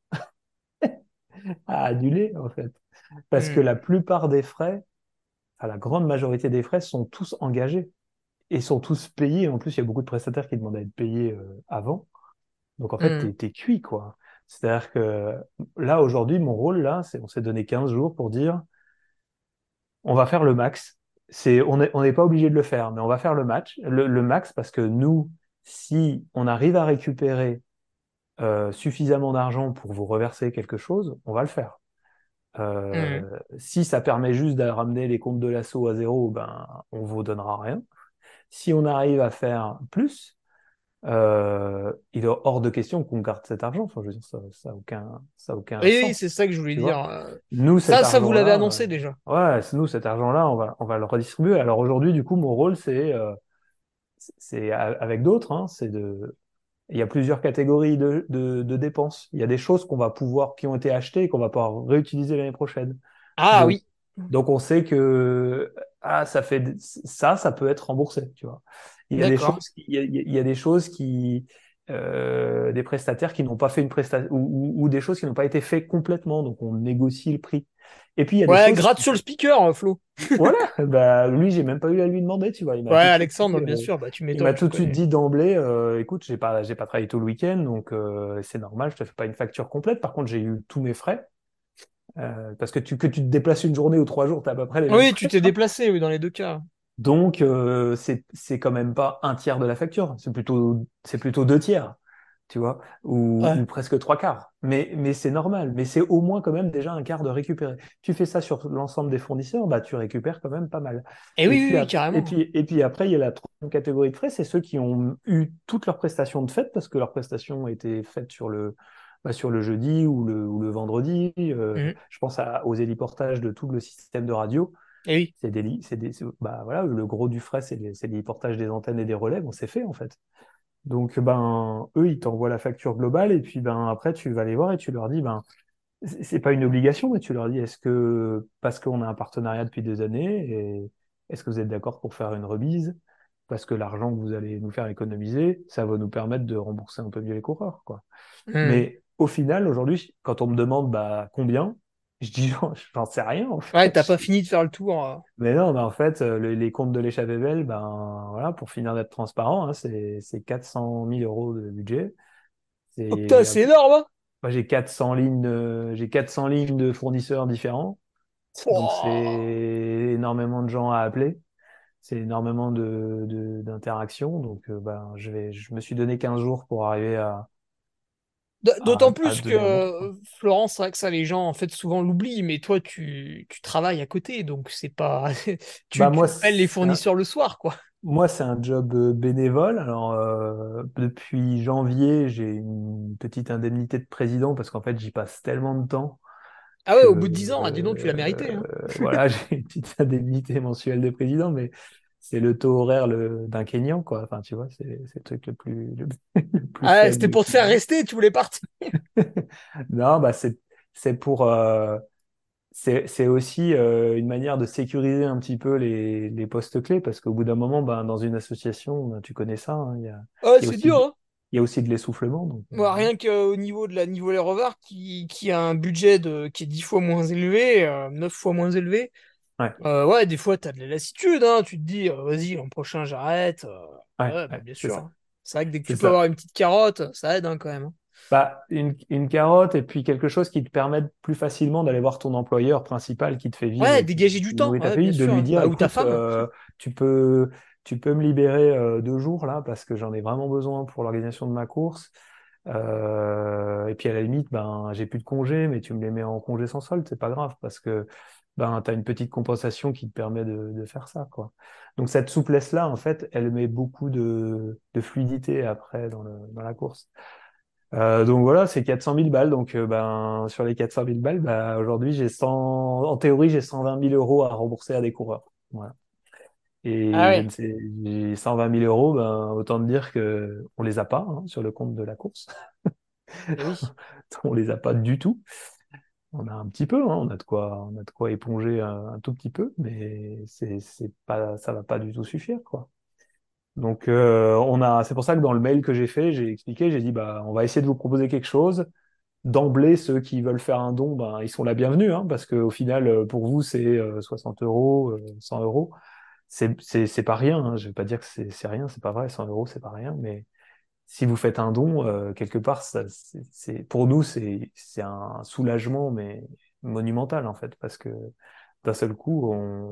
à annuler, en fait. Parce que la Hmm. plupart des frais, enfin, la grande majorité des frais sont tous engagés et sont tous payés. En plus, il y a beaucoup de prestataires qui demandent à être payés avant. Donc en fait, Hmm. t'es cuit, quoi. C'est-à-dire que là, aujourd'hui, mon rôle, là, c'est on s'est donné 15 jours pour dire on va faire le max. On n'est pas obligé de le faire, mais on va faire le max parce que nous, si on arrive à récupérer suffisamment d'argent pour vous reverser quelque chose, on va le faire. Hmm. Si ça permet juste de ramener les comptes de l'assaut à zéro, ben, on vous donnera rien. Si on arrive à faire plus, il est hors de question qu'on garde cet argent. Enfin, je veux dire, ça a aucun Oui, oui, c'est sens. ça que je voulais Tu dire. vois? Nous, cet Ça, vous l'avez argent-là, annoncé déjà. ouais, nous, cet argent-là, on va le redistribuer. Alors aujourd'hui, du coup, mon rôle, avec d'autres, hein, il y a plusieurs catégories de dépenses. Il y a des choses qui ont été achetées et qu'on va pouvoir réutiliser l'année prochaine. Ah Donc, oui, on sait que ça peut être remboursé, tu vois. Il y a des d'accord. choses, il y a des choses des prestataires qui n'ont pas fait une prestation ou des choses qui n'ont pas été faites complètement, donc on négocie le prix. Et puis il y a des Ouais, choses gratte sur le speaker, Flo. voilà, bah lui j'ai même pas eu à lui demander, tu vois, il m'a Ouais, tout de suite Alexandre, dit, bien sûr, bah tu il m'a m'étonnes, je tout le de suite connais. dit d'emblée, écoute, j'ai pas travaillé tout le week-end, donc c'est normal, je te fais pas une facture complète. Par contre, j'ai eu tous mes frais. Parce que que tu te déplaces une journée ou 3 jours, tu as à peu près les mêmes Oui, tu frais. t'es déplacé, oui, dans les deux cas. Donc, c'est quand même pas un tiers de la facture, c'est plutôt deux tiers, tu vois, Ouais. ou presque trois quarts. Mais c'est normal, mais c'est au moins quand même déjà un quart de récupérer. Tu fais ça sur l'ensemble des fournisseurs, bah, tu récupères quand même pas mal. Et oui, oui, oui, carrément. Et puis après, il y a la troisième catégorie de frais, c'est ceux qui ont eu toutes leurs prestations de fête, parce que leurs prestations ont été faites sur le jeudi ou le vendredi. Mhm. Je pense aux héliportages de tout le système de radio. Et oui. Bah voilà, le gros du frais, c'est les portages des antennes et des relais. Bon, c'est fait en fait. Donc ben eux, ils t'envoient la facture globale et puis ben après tu vas les voir et tu leur dis ben c'est pas une obligation, mais tu leur dis est-ce que parce qu'on a un partenariat depuis des années et est-ce que vous êtes d'accord pour faire une remise parce que l'argent que vous allez nous faire économiser, ça va nous permettre de rembourser un peu mieux les coureurs, quoi. Mhm. Mais au final, aujourd'hui, quand on me demande bah combien, je dis j'en sais rien en Ouais, fait. t'as pas fini de faire le tour. Mais non, bah en fait, les comptes de l'échappée belle, ben voilà, pour finir d'être transparent, hein, c'est 400 000 euros de budget. Oh putain, C'est, c'est énorme, hein? moi, j'ai 400 lignes de fournisseurs différents. Donc c'est Pouah. énormément de gens à appeler. C'est énormément d'interactions. Donc ben, je me suis donné 15 jours pour arriver D'autant à plus que donner un montant, quoi. Florence, c'est vrai que ça, les gens en fait souvent l'oublient, mais toi, tu travailles à côté, donc c'est pas. Bah Tu moi, appelles les fournisseurs le soir, quoi. moi, c'est un job bénévole. Alors, depuis janvier, j'ai une petite indemnité de président parce qu'en fait, j'y passe tellement de temps Ah ouais, que au bout de 10 ans, ah, dis donc, tu l'as mérité, hein. voilà, j'ai une petite indemnité mensuelle de président, mais c'est le taux horaire d'un Kényan, quoi. Enfin, tu vois, c'est le truc le plus Ah, c'était faible pour te qui. faire rester, tu voulais partir. Non, bah c'est pour c'est aussi une manière de sécuriser un petit peu les postes clés parce qu'au bout d'un moment, ben, dans une association, ben, tu connais ça, hein, Ah, il y a c'est aussi dur, hein. il y a aussi de l'essoufflement. Donc, Moi, voilà. rien qu'au niveau de la niveau les Rovers, qui a un budget qui est 10 fois moins élevé, 9 fois moins élevé, Ouais, ouais, des fois, t'as de la lassitude, hein. Tu te dis, vas-y, l'an prochain, j'arrête. ouais, Ouais, bah, ouais, bien c'est sûr, ça, hein. C'est vrai que dès que c'est tu peux avoir ça. une petite carotte, ça aide, hein, quand même, hein. Bah, une carotte et puis quelque chose qui te permette plus facilement d'aller voir ton employeur principal qui te fait vivre Ouais, et dégager du qui temps, nourrit ta ouais, bien famille, de sûr, lui hein. dire, Bah, ou ta écoute, femme. tu peux, tu peux me libérer 2 jours là parce que j'en ai vraiment besoin pour l'organisation de ma course. Et puis à la limite, ben, j'ai plus de congés, mais tu me les mets en congé sans solde, c'est pas grave parce que ben, tu as une petite compensation qui te permet de faire ça, quoi. Donc cette souplesse-là, en fait, elle met beaucoup de fluidité après dans la course. Donc voilà, c'est 400 000 balles. Donc ben sur les 400 000 balles, bah, aujourd'hui j'ai 100, en théorie j'ai 120 000 euros à rembourser à des coureurs. Voilà. Ah Et je ne ouais, sais, j'ai 120 000 euros, ben autant te dire que on les a pas hein, sur le compte de la course. eh oui. On les a pas du tout. On a un petit peu, hein, on a de quoi éponger un tout petit peu, mais c'est pas, ça va pas du tout suffire, quoi. Donc c'est pour ça que dans le mail que j'ai fait, j'ai expliqué, j'ai dit bah on va essayer de vous proposer quelque chose. D'emblée, ceux qui veulent faire un don, ben ils sont la bienvenue, hein, parce qu'au final pour vous c'est 60 euros, 100 euros, c'est pas rien. Hein. Je vais pas dire que c'est rien, c'est pas vrai, 100 euros c'est pas rien, mais si vous faites un don quelque part, pour nous c'est un soulagement mais monumental en fait, parce que d'un seul coup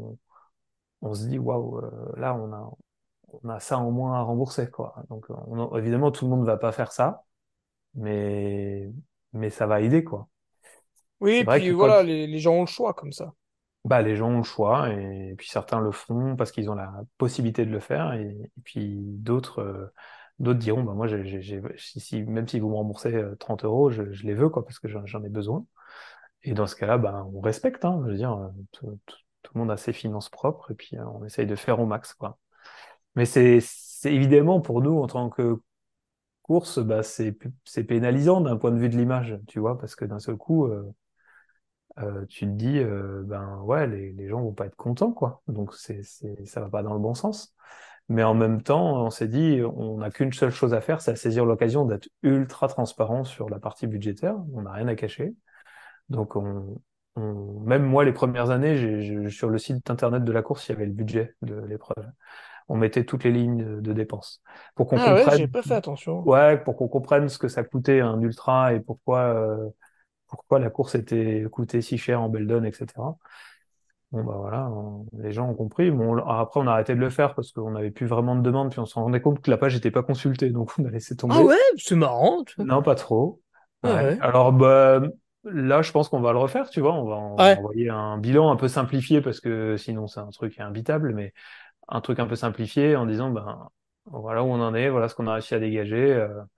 on se dit waouh, là on a ça en moins à rembourser, quoi. Donc, évidemment, tout le monde ne va pas faire ça, mais, mais ça va aider, quoi. Oui, C'est et vrai puis que quand voilà, les gens ont le choix comme ça. bah, les gens ont le choix, et puis certains le feront parce qu'ils ont la possibilité de le faire, et puis d'autres diront, bah, moi, même si vous me remboursez 30 euros, je les veux, quoi, parce que j'en ai besoin. Et dans ce cas-là, bah, on respecte, hein, je veux dire, tout le monde a ses finances propres, et puis on essaye de faire au max, quoi. Mais c'est évidemment pour nous, en tant que course, bah, c'est pénalisant d'un point de vue de l'image, tu vois, parce que d'un seul coup, tu te dis, ben ouais, les gens vont pas être contents, quoi. Donc ça va pas dans le bon sens. Mais en même temps, on s'est dit, on n'a qu'une seule chose à faire, c'est à saisir l'occasion d'être ultra transparent sur la partie budgétaire. On n'a rien à cacher. Donc même moi, les premières années, sur le site internet de la course, il y avait le budget de l'épreuve. On mettait toutes les lignes de dépenses pour qu'on Ah ouais, j'ai comprenne. pas fait attention. Ouais, pour qu'on comprenne ce que ça coûtait un ultra et pourquoi la course était coûtée si cher en Beldon, etc. Bon bah voilà, les gens ont compris. Bon, après on a arrêté de le faire parce qu'on n'avait plus vraiment de demandes, puis on s'en rendait compte que la page n'était pas consultée, donc on a laissé Ah tomber. ouais, c'est marrant. Tu vois. Non, pas trop. Ah Ouais. ouais. Alors bah là, je pense qu'on va le refaire, tu vois. On va Ouais. envoyer un bilan un peu simplifié parce que sinon c'est un truc imbitable, mais un truc un peu simplifié en disant ben voilà où on en est, voilà ce qu'on a réussi à dégager.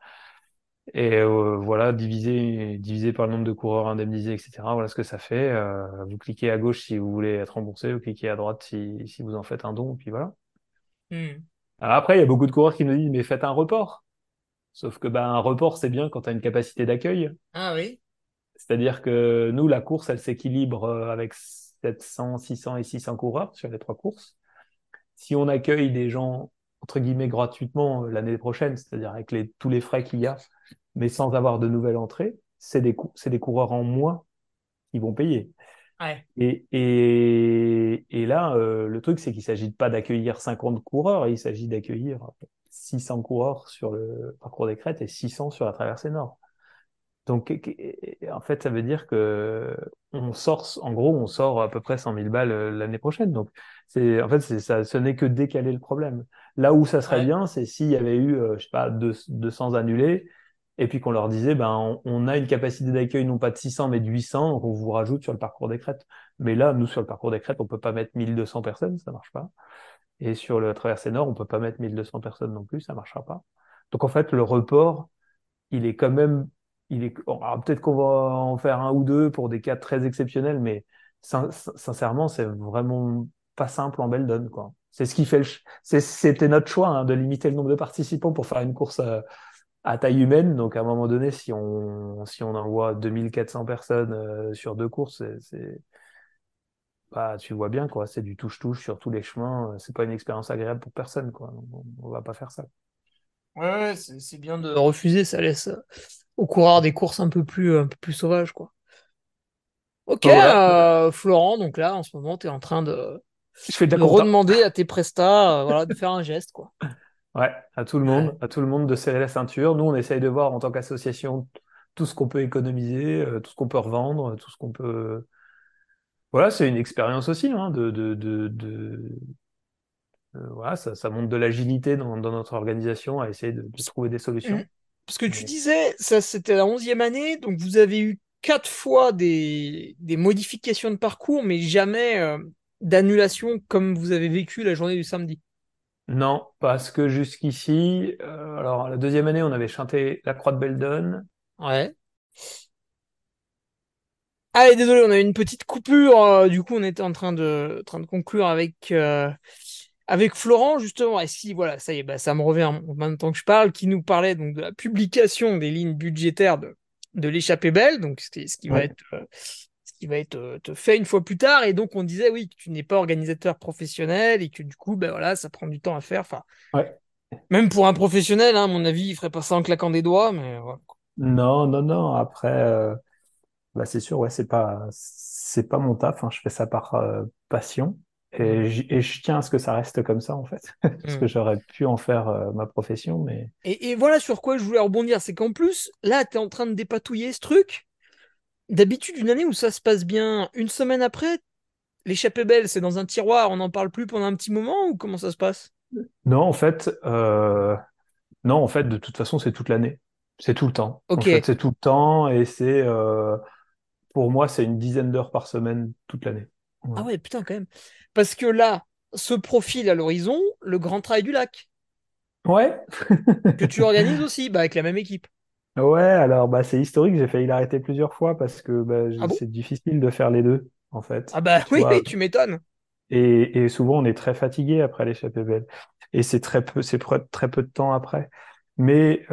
Et voilà, divisé par le nombre de coureurs indemnisés, etc. Voilà ce que ça fait. Vous cliquez à gauche si vous voulez être remboursé, vous cliquez à droite si vous en faites un don, puis voilà. Hmm. Alors après, il y a beaucoup de coureurs qui nous disent, mais faites un report. Sauf que ben, un report, c'est bien quand tu as une capacité d'accueil. Ah oui. C'est-à-dire que nous, la course, elle s'équilibre avec 700, 600 et 600 coureurs sur les trois courses. Si on accueille des gens, entre guillemets, gratuitement l'année prochaine, c'est-à-dire avec tous les frais qu'il y a, mais sans avoir de nouvelle entrée, c'est des coureurs en moins qui vont payer. Ouais. Et là, le truc, c'est qu'il ne s'agit pas d'accueillir 50 coureurs, il s'agit d'accueillir 600 coureurs sur le parcours des Crêtes et 600 sur la traversée nord. Donc, en fait, ça veut dire que en gros, on sort à peu près 100 000 balles l'année prochaine. Donc, en fait, ça, ce n'est que décaler le problème. Là où ça serait Ouais. bien, c'est s'il y avait eu, je sais pas, 200 annulés, et puis qu'on leur disait, ben, on a une capacité d'accueil non pas de 600, mais de 800, donc on vous rajoute sur le parcours des crêtes. Mais là, nous, sur le parcours des crêtes, on peut pas mettre 1200 personnes, ça marche pas. Et sur le traversée nord, on peut pas mettre 1200 personnes non plus, ça marchera pas. Donc, en fait, le report, il est quand même, peut-être qu'on va en faire un ou deux pour des cas très exceptionnels, mais sincèrement, c'est vraiment pas simple en Beldon, quoi. C'est ce qui fait c'était notre choix, hein, de limiter le nombre de participants pour faire une course à taille humaine. Donc, à un moment donné, si on envoie 2400 personnes sur deux courses, bah, tu vois bien, quoi. C'est du touche-touche sur tous les chemins. C'est pas une expérience agréable pour personne, quoi. On va pas faire ça. Ouais, ouais, c'est bien de refuser, ça laisse aux coureurs des courses un peu plus sauvages, quoi. Ok, Donc, voilà. Florent, donc là, en ce moment, tu es en train Je suis déjà de content. redemander à tes prestats, voilà, de faire un geste, quoi. Ouais, Ouais. à tout le monde de serrer la ceinture. Nous, on essaye de voir en tant qu'association tout ce qu'on peut économiser, tout ce qu'on peut revendre, tout ce qu'on peut. Voilà, c'est une expérience aussi, hein, voilà, ça montre de l'agilité dans notre organisation à essayer de trouver des Hum. solutions. Parce que tu Mais disais, ça c'était la 11e année, donc vous avez eu 4 fois des modifications de parcours, mais jamais d'annulation comme vous avez vécu la journée du samedi. non, parce que jusqu'ici, alors la deuxième année, on avait chanté la Croix de Beldon. Ouais. Ah, et désolé, on a eu une petite coupure. Du coup, on était en train de conclure avec Florent, justement. Et si, voilà, ça y est, bah, ça me revient en même temps que je parle, qui nous parlait donc de la publication des lignes budgétaires de l'échappée belle, donc ce qui va Ouais, être, te fait une fois plus tard. Et donc, on disait, oui, que tu n'es pas organisateur professionnel et que du coup, ben voilà, ça prend du temps à faire. Enfin, ouais. même pour un professionnel, hein, à mon avis, il ferait pas ça en claquant des doigts, mais voilà. Non, non, non. Après, bah c'est sûr, ouais, c'est pas mon taf, hein. Je fais ça par passion Hmm. et je tiens à ce que ça reste comme ça en fait, parce Hmm. que j'aurais pu en faire ma profession, mais Et voilà sur quoi je voulais rebondir, c'est qu'en plus, là, tu es en train de dépatouiller ce truc. D'habitude, une année où ça se passe bien, une semaine après, l'échappée belle, c'est dans un tiroir, on n'en parle plus pendant un petit moment, ou comment ça se passe? non, en fait, non, en fait, de toute façon, c'est toute l'année, c'est tout le temps. En Ok. fait, c'est tout le temps et c'est pour moi, c'est une dizaine d'heures par semaine toute l'année. Ah Voilà. ouais, putain, quand même. Parce que là, se profile à l'horizon le Grand Trail du Lac, Ouais, que tu organises aussi, bah, avec la même équipe. ouais. Alors, bah, c'est historique. J'ai failli l'arrêter plusieurs fois parce que bah, Ah bon? c'est difficile de faire les deux, en Ah fait. bah Tu oui, vois, oui, tu m'étonnes. et souvent, on est très fatigué après l'échappée belle. Et très peu de temps après. Mais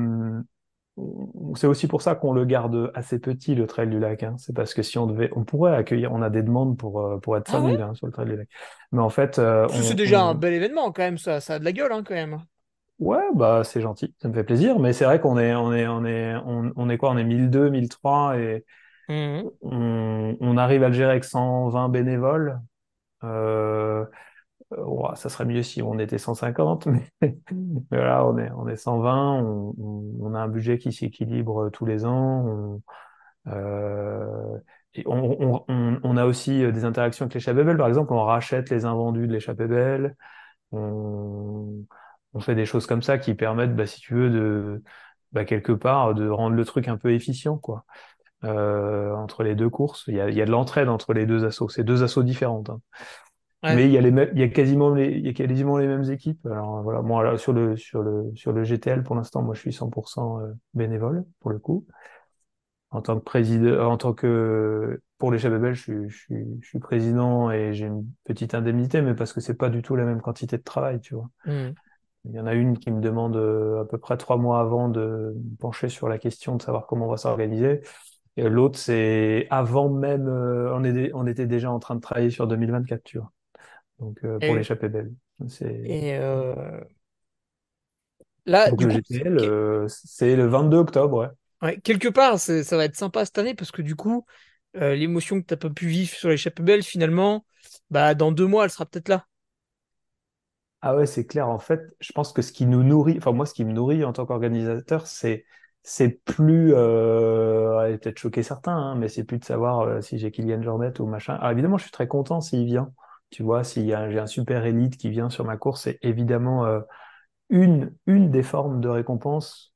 c'est aussi pour ça qu'on le garde assez petit, le Trail du Lac, hein. C'est parce que si on devait, on pourrait accueillir, on a des demandes pour être Ah ouais? 5000 hein, sur le Trail du Lac. Mais en fait, Parce que c'est déjà un bel événement, quand même, ça a de la gueule, hein, quand même. ouais, bah, c'est gentil, ça me fait plaisir. Mais c'est vrai on est quoi? On est 1002, 1003 et Mhm. on arrive à le gérer avec 120 bénévoles. Euh, ouah, ça serait mieux si on était 150, mais voilà, on est 120, on a un budget qui s'équilibre tous les ans, et on a aussi des interactions avec l'échappée belle, par exemple, on rachète les invendus de l'échappée belle, on, on fait des choses comme ça qui permettent, bah, si tu veux, bah, quelque part, de rendre le truc un peu efficient, quoi. Entre les deux courses, il y a de l'entraide entre les deux assos, c'est deux assos différentes, hein. Ouais. Mais il y a quasiment les mêmes équipes. Alors voilà, moi là, sur le GTL pour l'instant, moi je suis 100% bénévole pour le coup. En tant que président, en tant que pour l'échappée belge, je suis président et j'ai une petite indemnité, mais parce que c'est pas du tout la même quantité de travail, tu vois. Mhm. Il y en a une qui me demande à peu près 3 mois avant de me pencher sur la question de savoir comment on va s'organiser. Et l'autre, c'est avant même, on était déjà en train de travailler sur 2024, tu vois. Donc pour Et, l'échappée belle. C'est et là, donc du le coup, GTL, c'est le 22 octobre, ouais. ouais, quelque part, ça va être sympa cette année parce que du coup, l'émotion que t'as pas pu vivre sur l'échappée belle, finalement, bah, dans 2 mois, elle sera peut-être là. Ah ouais, c'est clair. En fait, je pense que ce qui nous nourrit, enfin moi, ce qui me nourrit en tant qu'organisateur, c'est plus, allez, peut-être choquer certains, hein, mais c'est plus de savoir si j'ai Kylian Jornet ou machin. Alors évidemment, je suis très content s'il vient. Tu vois, j'ai un super élite qui vient sur ma course, c'est évidemment une des formes de récompense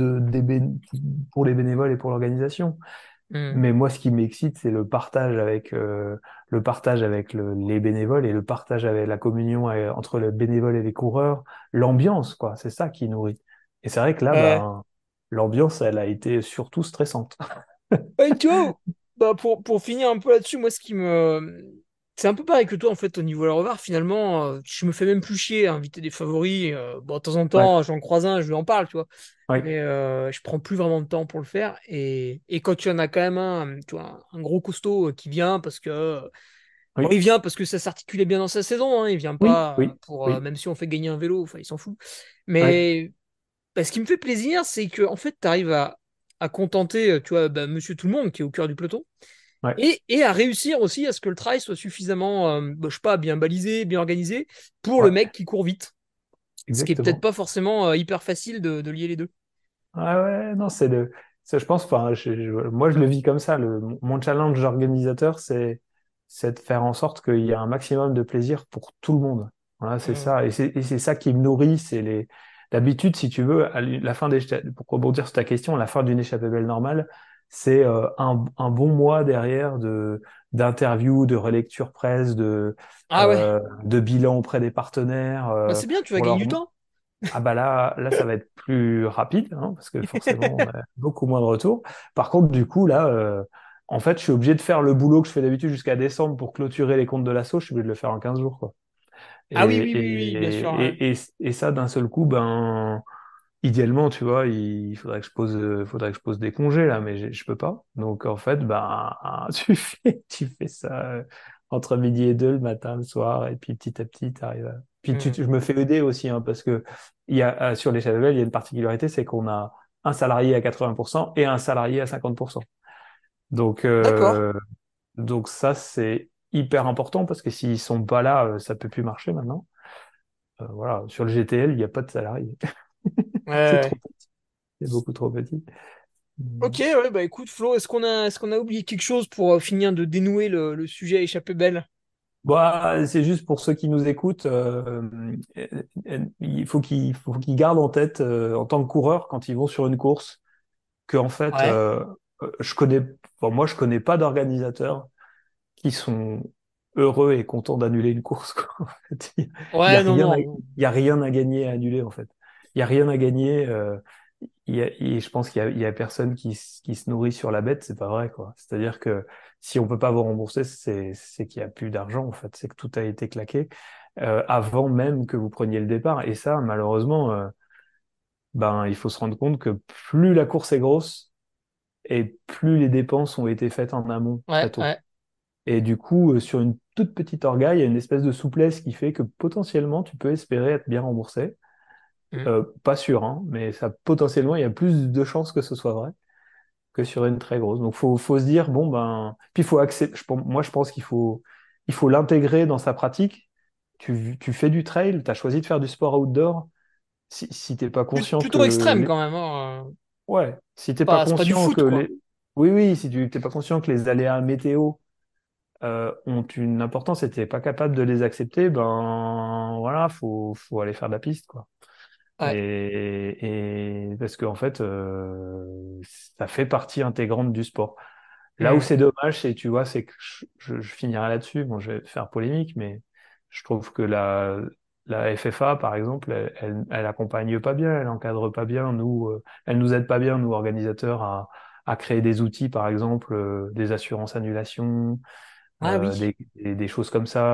pour les bénévoles et pour l'organisation. Mhm. Mais moi, ce qui m'excite, c'est le partage avec les bénévoles et le partage avec la communion entre les bénévoles et les coureurs, l'ambiance, quoi. C'est ça qui nourrit. Et c'est vrai que là, Ouais. ben, l'ambiance, elle a été surtout stressante. Ouais, tu vois, bah, pour finir un peu là-dessus, moi, ce qui me. C'est un peu pareil que toi, en fait, au niveau de la revoir, finalement, je me fais même plus chier à inviter des favoris. Bon, de temps en Ouais, temps, j'en croise un, je lui en parle, tu vois. oui, Mais je prends plus vraiment de temps pour le faire. Et quand il y en a quand même un, tu vois, un gros costaud qui vient parce que. Bon, oui, il vient parce que ça s'articulait bien dans sa saison, hein. Il vient oui, pas oui, pour. oui, Même si on fait gagner un vélo, enfin, il s'en fout. ouais, Mais bah, ce qui me fait plaisir, c'est que en fait, tu arrives à contenter, tu vois, bah, monsieur tout le monde qui est au cœur du peloton, ouais, et à réussir aussi à ce que le trail soit suffisamment, bah, je sais pas, bien balisé, bien organisé pour le ouais, mec qui court vite. Ce qui est peut-être exactement. pas forcément hyper facile de lier les deux. Ah ouais, non, je pense, enfin, moi, je le vis comme ça. Mon challenge d'organisateur, c'est de faire en sorte qu'il y ait un maximum de plaisir pour tout le monde. Voilà, c'est Mm. ça. Et c'est ça qui me nourrit. D'habitude, si tu veux, la fin pour rebondir sur ta question, la fin d'une échappée belle normale, c'est un bon mois derrière d'interviews, de relecture presse, Ah ouais, de bilan auprès des partenaires, bah, c'est bien, tu vas pour gagner leur, du temps. Ah bah là, ça va être plus rapide, hein, parce que forcément, on a beaucoup moins de retours. Par contre, du coup, là, en fait, je suis obligé de faire le boulot que je fais d'habitude jusqu'à décembre pour clôturer les comptes de l'asso. Je suis obligé de le faire en 15 jours, quoi. Ah oui, Et, oui, oui, oui, bien sûr. Ouais. et ça, d'un seul coup, ben, idéalement, tu vois, il faudrait que je pose des congés, là, mais je peux pas. Donc, en fait, ben, tu fais ça entre midi et deux le matin, le soir, et puis petit à petit, t'arrives à... Puis Hmm. je me fais aider aussi, hein, parce que sur les Level, il y a une particularité, c'est qu'on a un salarié à 80% et un salarié à 50%. Donc, D'accord. ça, c'est hyper important parce que s'ils sont pas là, ça peut plus marcher maintenant. Voilà, sur le GTL, il n'y a pas de salarié. Ouais, C'est ouais. trop petit, c'est beaucoup trop petit. Ok, ouais, bah écoute, Flo, est-ce qu'on a oublié quelque chose pour finir de dénouer le sujet échappé belle? Bah, c'est juste pour ceux qui nous écoutent, il faut qu'ils gardent en tête, en tant que coureur, quand ils vont sur une course, que en fait, Ouais. je connais, bon, moi, je connais pas d'organisateurs qui sont heureux et contents d'annuler une course, quoi. En fait, il y a Ouais, non, rien à, non. il y a rien à gagner à annuler, en fait. Il y a rien à gagner. Je pense qu'il y a personne qui se nourrit sur la bête, c'est pas vrai, quoi. C'est-à-dire que si on peut pas vous rembourser, c'est qu'il y a plus d'argent, en fait. C'est que tout a été claqué avant même que vous preniez le départ. Et ça, malheureusement, ben, il faut se rendre compte que plus la course est grosse et plus les dépenses ont été faites en amont très Ouais, tôt. ouais. Et du coup, sur une toute petite orga, il y a une espèce de souplesse qui fait que potentiellement, tu peux espérer être bien remboursé. Hmm. Pas sûr, hein, mais ça potentiellement, il y a plus de chances que ce soit vrai que sur une très grosse. Donc, faut se dire, bon, ben, puis il faut accepter, moi, je pense qu'il faut l'intégrer dans sa pratique. Tu fais du trail, tu as choisi de faire du sport outdoor. Si t'es pas conscient Plutôt que extrême quand même, hein. ouais, si t'es pas C'est pas du conscient que foot, quoi. oui, oui, si tu t'es pas conscient que les aléas météo ont une importance et t'es pas capable de les accepter, ben, voilà, faut aller faire de la piste, quoi. Ouais. Et parce qu'en fait, ça fait partie intégrante du sport. Là où Hmm. c'est dommage, c'est, tu vois, c'est que je finirai là-dessus. Bon, je vais faire polémique, mais je trouve que la FFA, par exemple, elle accompagne pas bien, elle encadre pas bien. Elle nous aide pas bien, nous, organisateurs, à créer des outils, par exemple, des assurances annulation, Ah oui. des choses comme ça,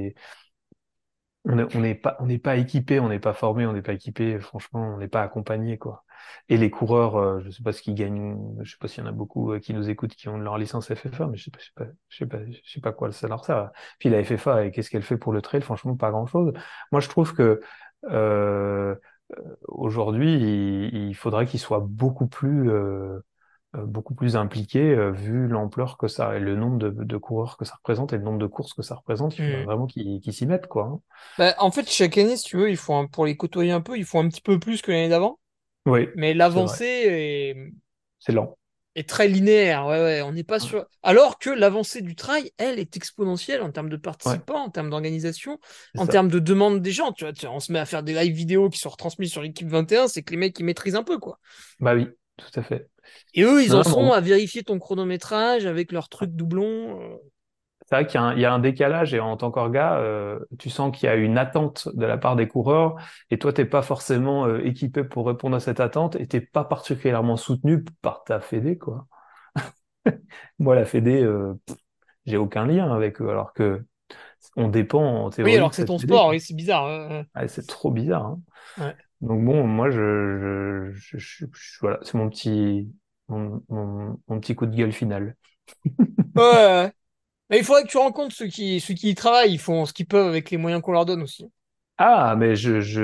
on n'est pas équipé, on n'est pas formé, on n'est pas équipé, franchement, on n'est pas accompagné, quoi. Et les coureurs, je sais pas ce qu'ils gagnent, je sais pas s'il y en a beaucoup qui nous écoutent qui ont leur licence FFA, mais je sais pas quoi ça leur sert. Puis la FFA, et qu'est-ce qu'elle fait pour le trail? Franchement, pas grand-chose. Moi, je trouve que euh, aujourd'hui, il faudrait qu'ils soient beaucoup plus impliqués, vu l'ampleur que ça et le nombre de coureurs que ça représente et le nombre de courses que ça représente. Il faudrait Hmm. vraiment qu'ils s'y mettent, quoi, hein. Bah, en fait, chaque année, si tu veux, pour les côtoyer un peu, il faut un petit peu plus que l'année d'avant. Oui, Mais c'est vrai. l'avancée C'est lent. est très linéaire. Ouais, ouais, on n'est pas Ouais. sûr. Alors que l'avancée du trail, elle, est exponentielle en termes de Ouais, participants, en termes d'organisation, c'est en ça. termes de demande des gens. On se met à faire des live vidéo qui sont retransmis sur l'équipe 21, c'est que les mecs, ils maîtrisent un peu, quoi. Bah oui, tout à fait. Et eux, ils Non, en non, sont bon, à vérifier ton chronométrage avec leur truc doublon. c'est vrai qu'il y a un décalage et en tant qu'orga, tu sens qu'il y a une attente de la part des coureurs et toi, t'es pas forcément équipé pour répondre à cette attente et t'es pas particulièrement soutenu par ta fédé, quoi. Moi, la fédé, j'ai aucun lien avec eux alors que on dépend en Oui, théorie alors de que c'est cette ton fédé, sport, quoi. oui, c'est bizarre. Ouais, c'est trop bizarre, hein. Ouais. Donc bon, moi, voilà, c'est mon petit coup de gueule final. Ouais, ouais, ouais. Mais il faudrait que tu rencontres ceux qui y travaillent. Ils font ce qu'ils peuvent avec les moyens qu'on leur donne aussi. Ah, mais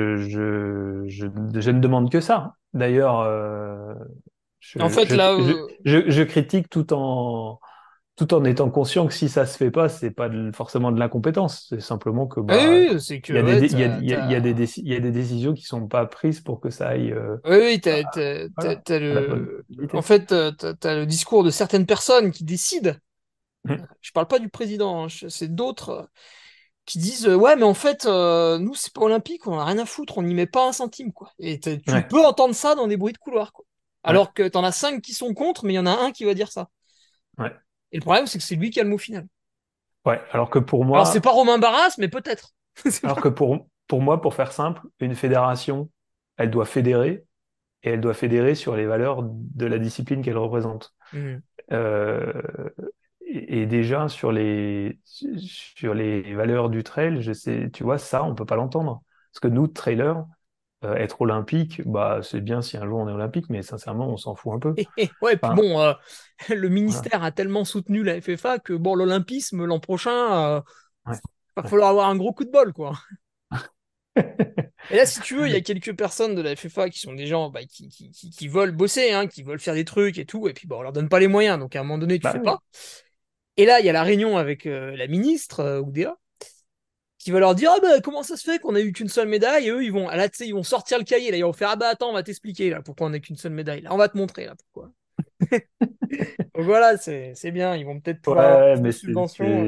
je ne demande que ça. D'ailleurs, En je, fait, je, là, je, je critique tout en étant conscient que si ça se fait pas, c'est pas forcément de l'incompétence. C'est simplement que ah bah oui, oui, c'est que il y a des ouais, dé- il y a des décisions qui sont pas prises pour que ça aille oui, oui, voilà, t'as à la bonne en visibilité. fait, t'as le discours de certaines personnes qui décident. Mhm. Je parle pas du président, hein, c'est d'autres qui disent ouais, mais en fait, nous c'est pas olympique, on a rien à foutre, on n'y met pas un centime, quoi. Et tu Ouais, peux entendre ça dans des bruits de couloir, quoi. ouais, Alors que t'en as cinq qui sont contre, mais il y en a un qui va dire ça. ouais, Et le problème, c'est que c'est lui qui a le mot final. ouais. Alors c'est pas Romain Barras, mais peut-être. C'est Alors pas- que pour moi, pour faire simple, une fédération. elle doit fédérer, et elle doit fédérer sur les valeurs de la discipline qu'elle représente. Mhm. Euh, et déjà sur les valeurs du trail, je sais, tu vois, ça, on peut pas l'entendre. Parce que nous, trailers, être olympique, bah, c'est bien si un jour on est olympique, mais sincèrement, on s'en fout un peu. Ouais, puis Enfin, bon, le voilà. ministère a tellement soutenu la FFA que bon, l'olympisme l'an prochain, Ouais, va ouais. falloir avoir un gros coup de bol, quoi. Et là, si tu veux, il y a quelques personnes de la FFA qui sont des gens bah, qui veulent bosser, hein, qui veulent faire des trucs et tout, et puis bon, on leur donne pas les moyens, donc à un moment donné, tu Bah fais oui. pas. Et là, il y a la réunion avec la ministre, Oudéa, qui va leur dire, ah bah, comment ça se fait qu'on a eu qu'une seule médaille? Et eux, ils vont, ah, là, tu sais, ils vont sortir le cahier, là, ils vont faire, ah bah attends, on va t'expliquer, là, pourquoi on a qu'une seule médaille. Là, on va te montrer, là, pourquoi. Donc voilà, c'est bien, ils vont peut-être Ouais, pouvoir avoir ouais, plus de mais subventions.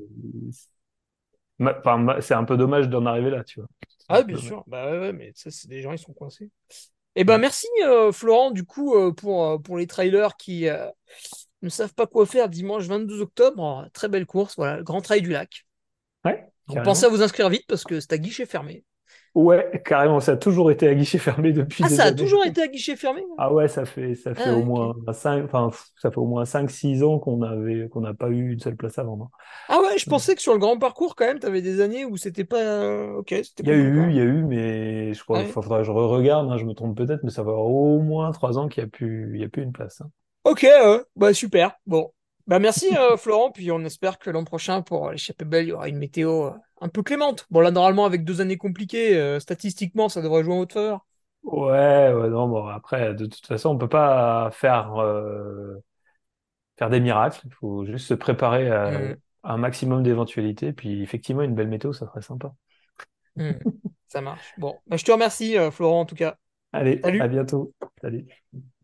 enfin, c'est un peu dommage d'en arriver là, tu vois. C'est un Ah, peu bien dommage. sûr, bah ouais, ouais, mais ça, c'est des gens, ils sont coincés. Eh ben merci Florent du coup pour les trailers qui ne savent pas quoi faire dimanche 22 octobre. Alors, très belle course, voilà, le Grand Trail du Lac. Ouais, Donc pensez à carrément. vous inscrire vite parce que c'est à guichet fermé. Ouais, carrément, ça a toujours été à guichet fermé depuis Ah, ça des a années. toujours été à guichet fermé? Ouais. Ah ouais, ça fait Ah au ouais, ok. moins 5, enfin, ça fait au moins 5, 6 ans qu'on n'a pas eu une seule place à vendre. Ah ouais, je pensais que sur le grand parcours quand même, t'avais des années où c'était pas ok, c'était plus cool quand même. Il y a eu, mais je Ah crois, ouais. faudra que je regarde, hein, je me trompe peut-être, mais ça va au moins 3 ans il y a plus une place, hein. Ok, bah super. Bon, bah merci Florent, puis on espère que l'an prochain pour l'échappée belle, il y aura une météo un peu clémente. Bon là normalement avec 2 années compliquées, statistiquement ça devrait jouer en votre faveur. Ouais, ouais, non, bon, après, de toute façon, on peut pas faire des miracles. Il faut juste se préparer Hmm. à un maximum d'éventualités. Puis, effectivement, une belle météo, ça serait sympa. Hmm. Ça marche. Bon, bah, je te remercie, Florent, en tout cas. Allez, à Salut. bientôt. Salut.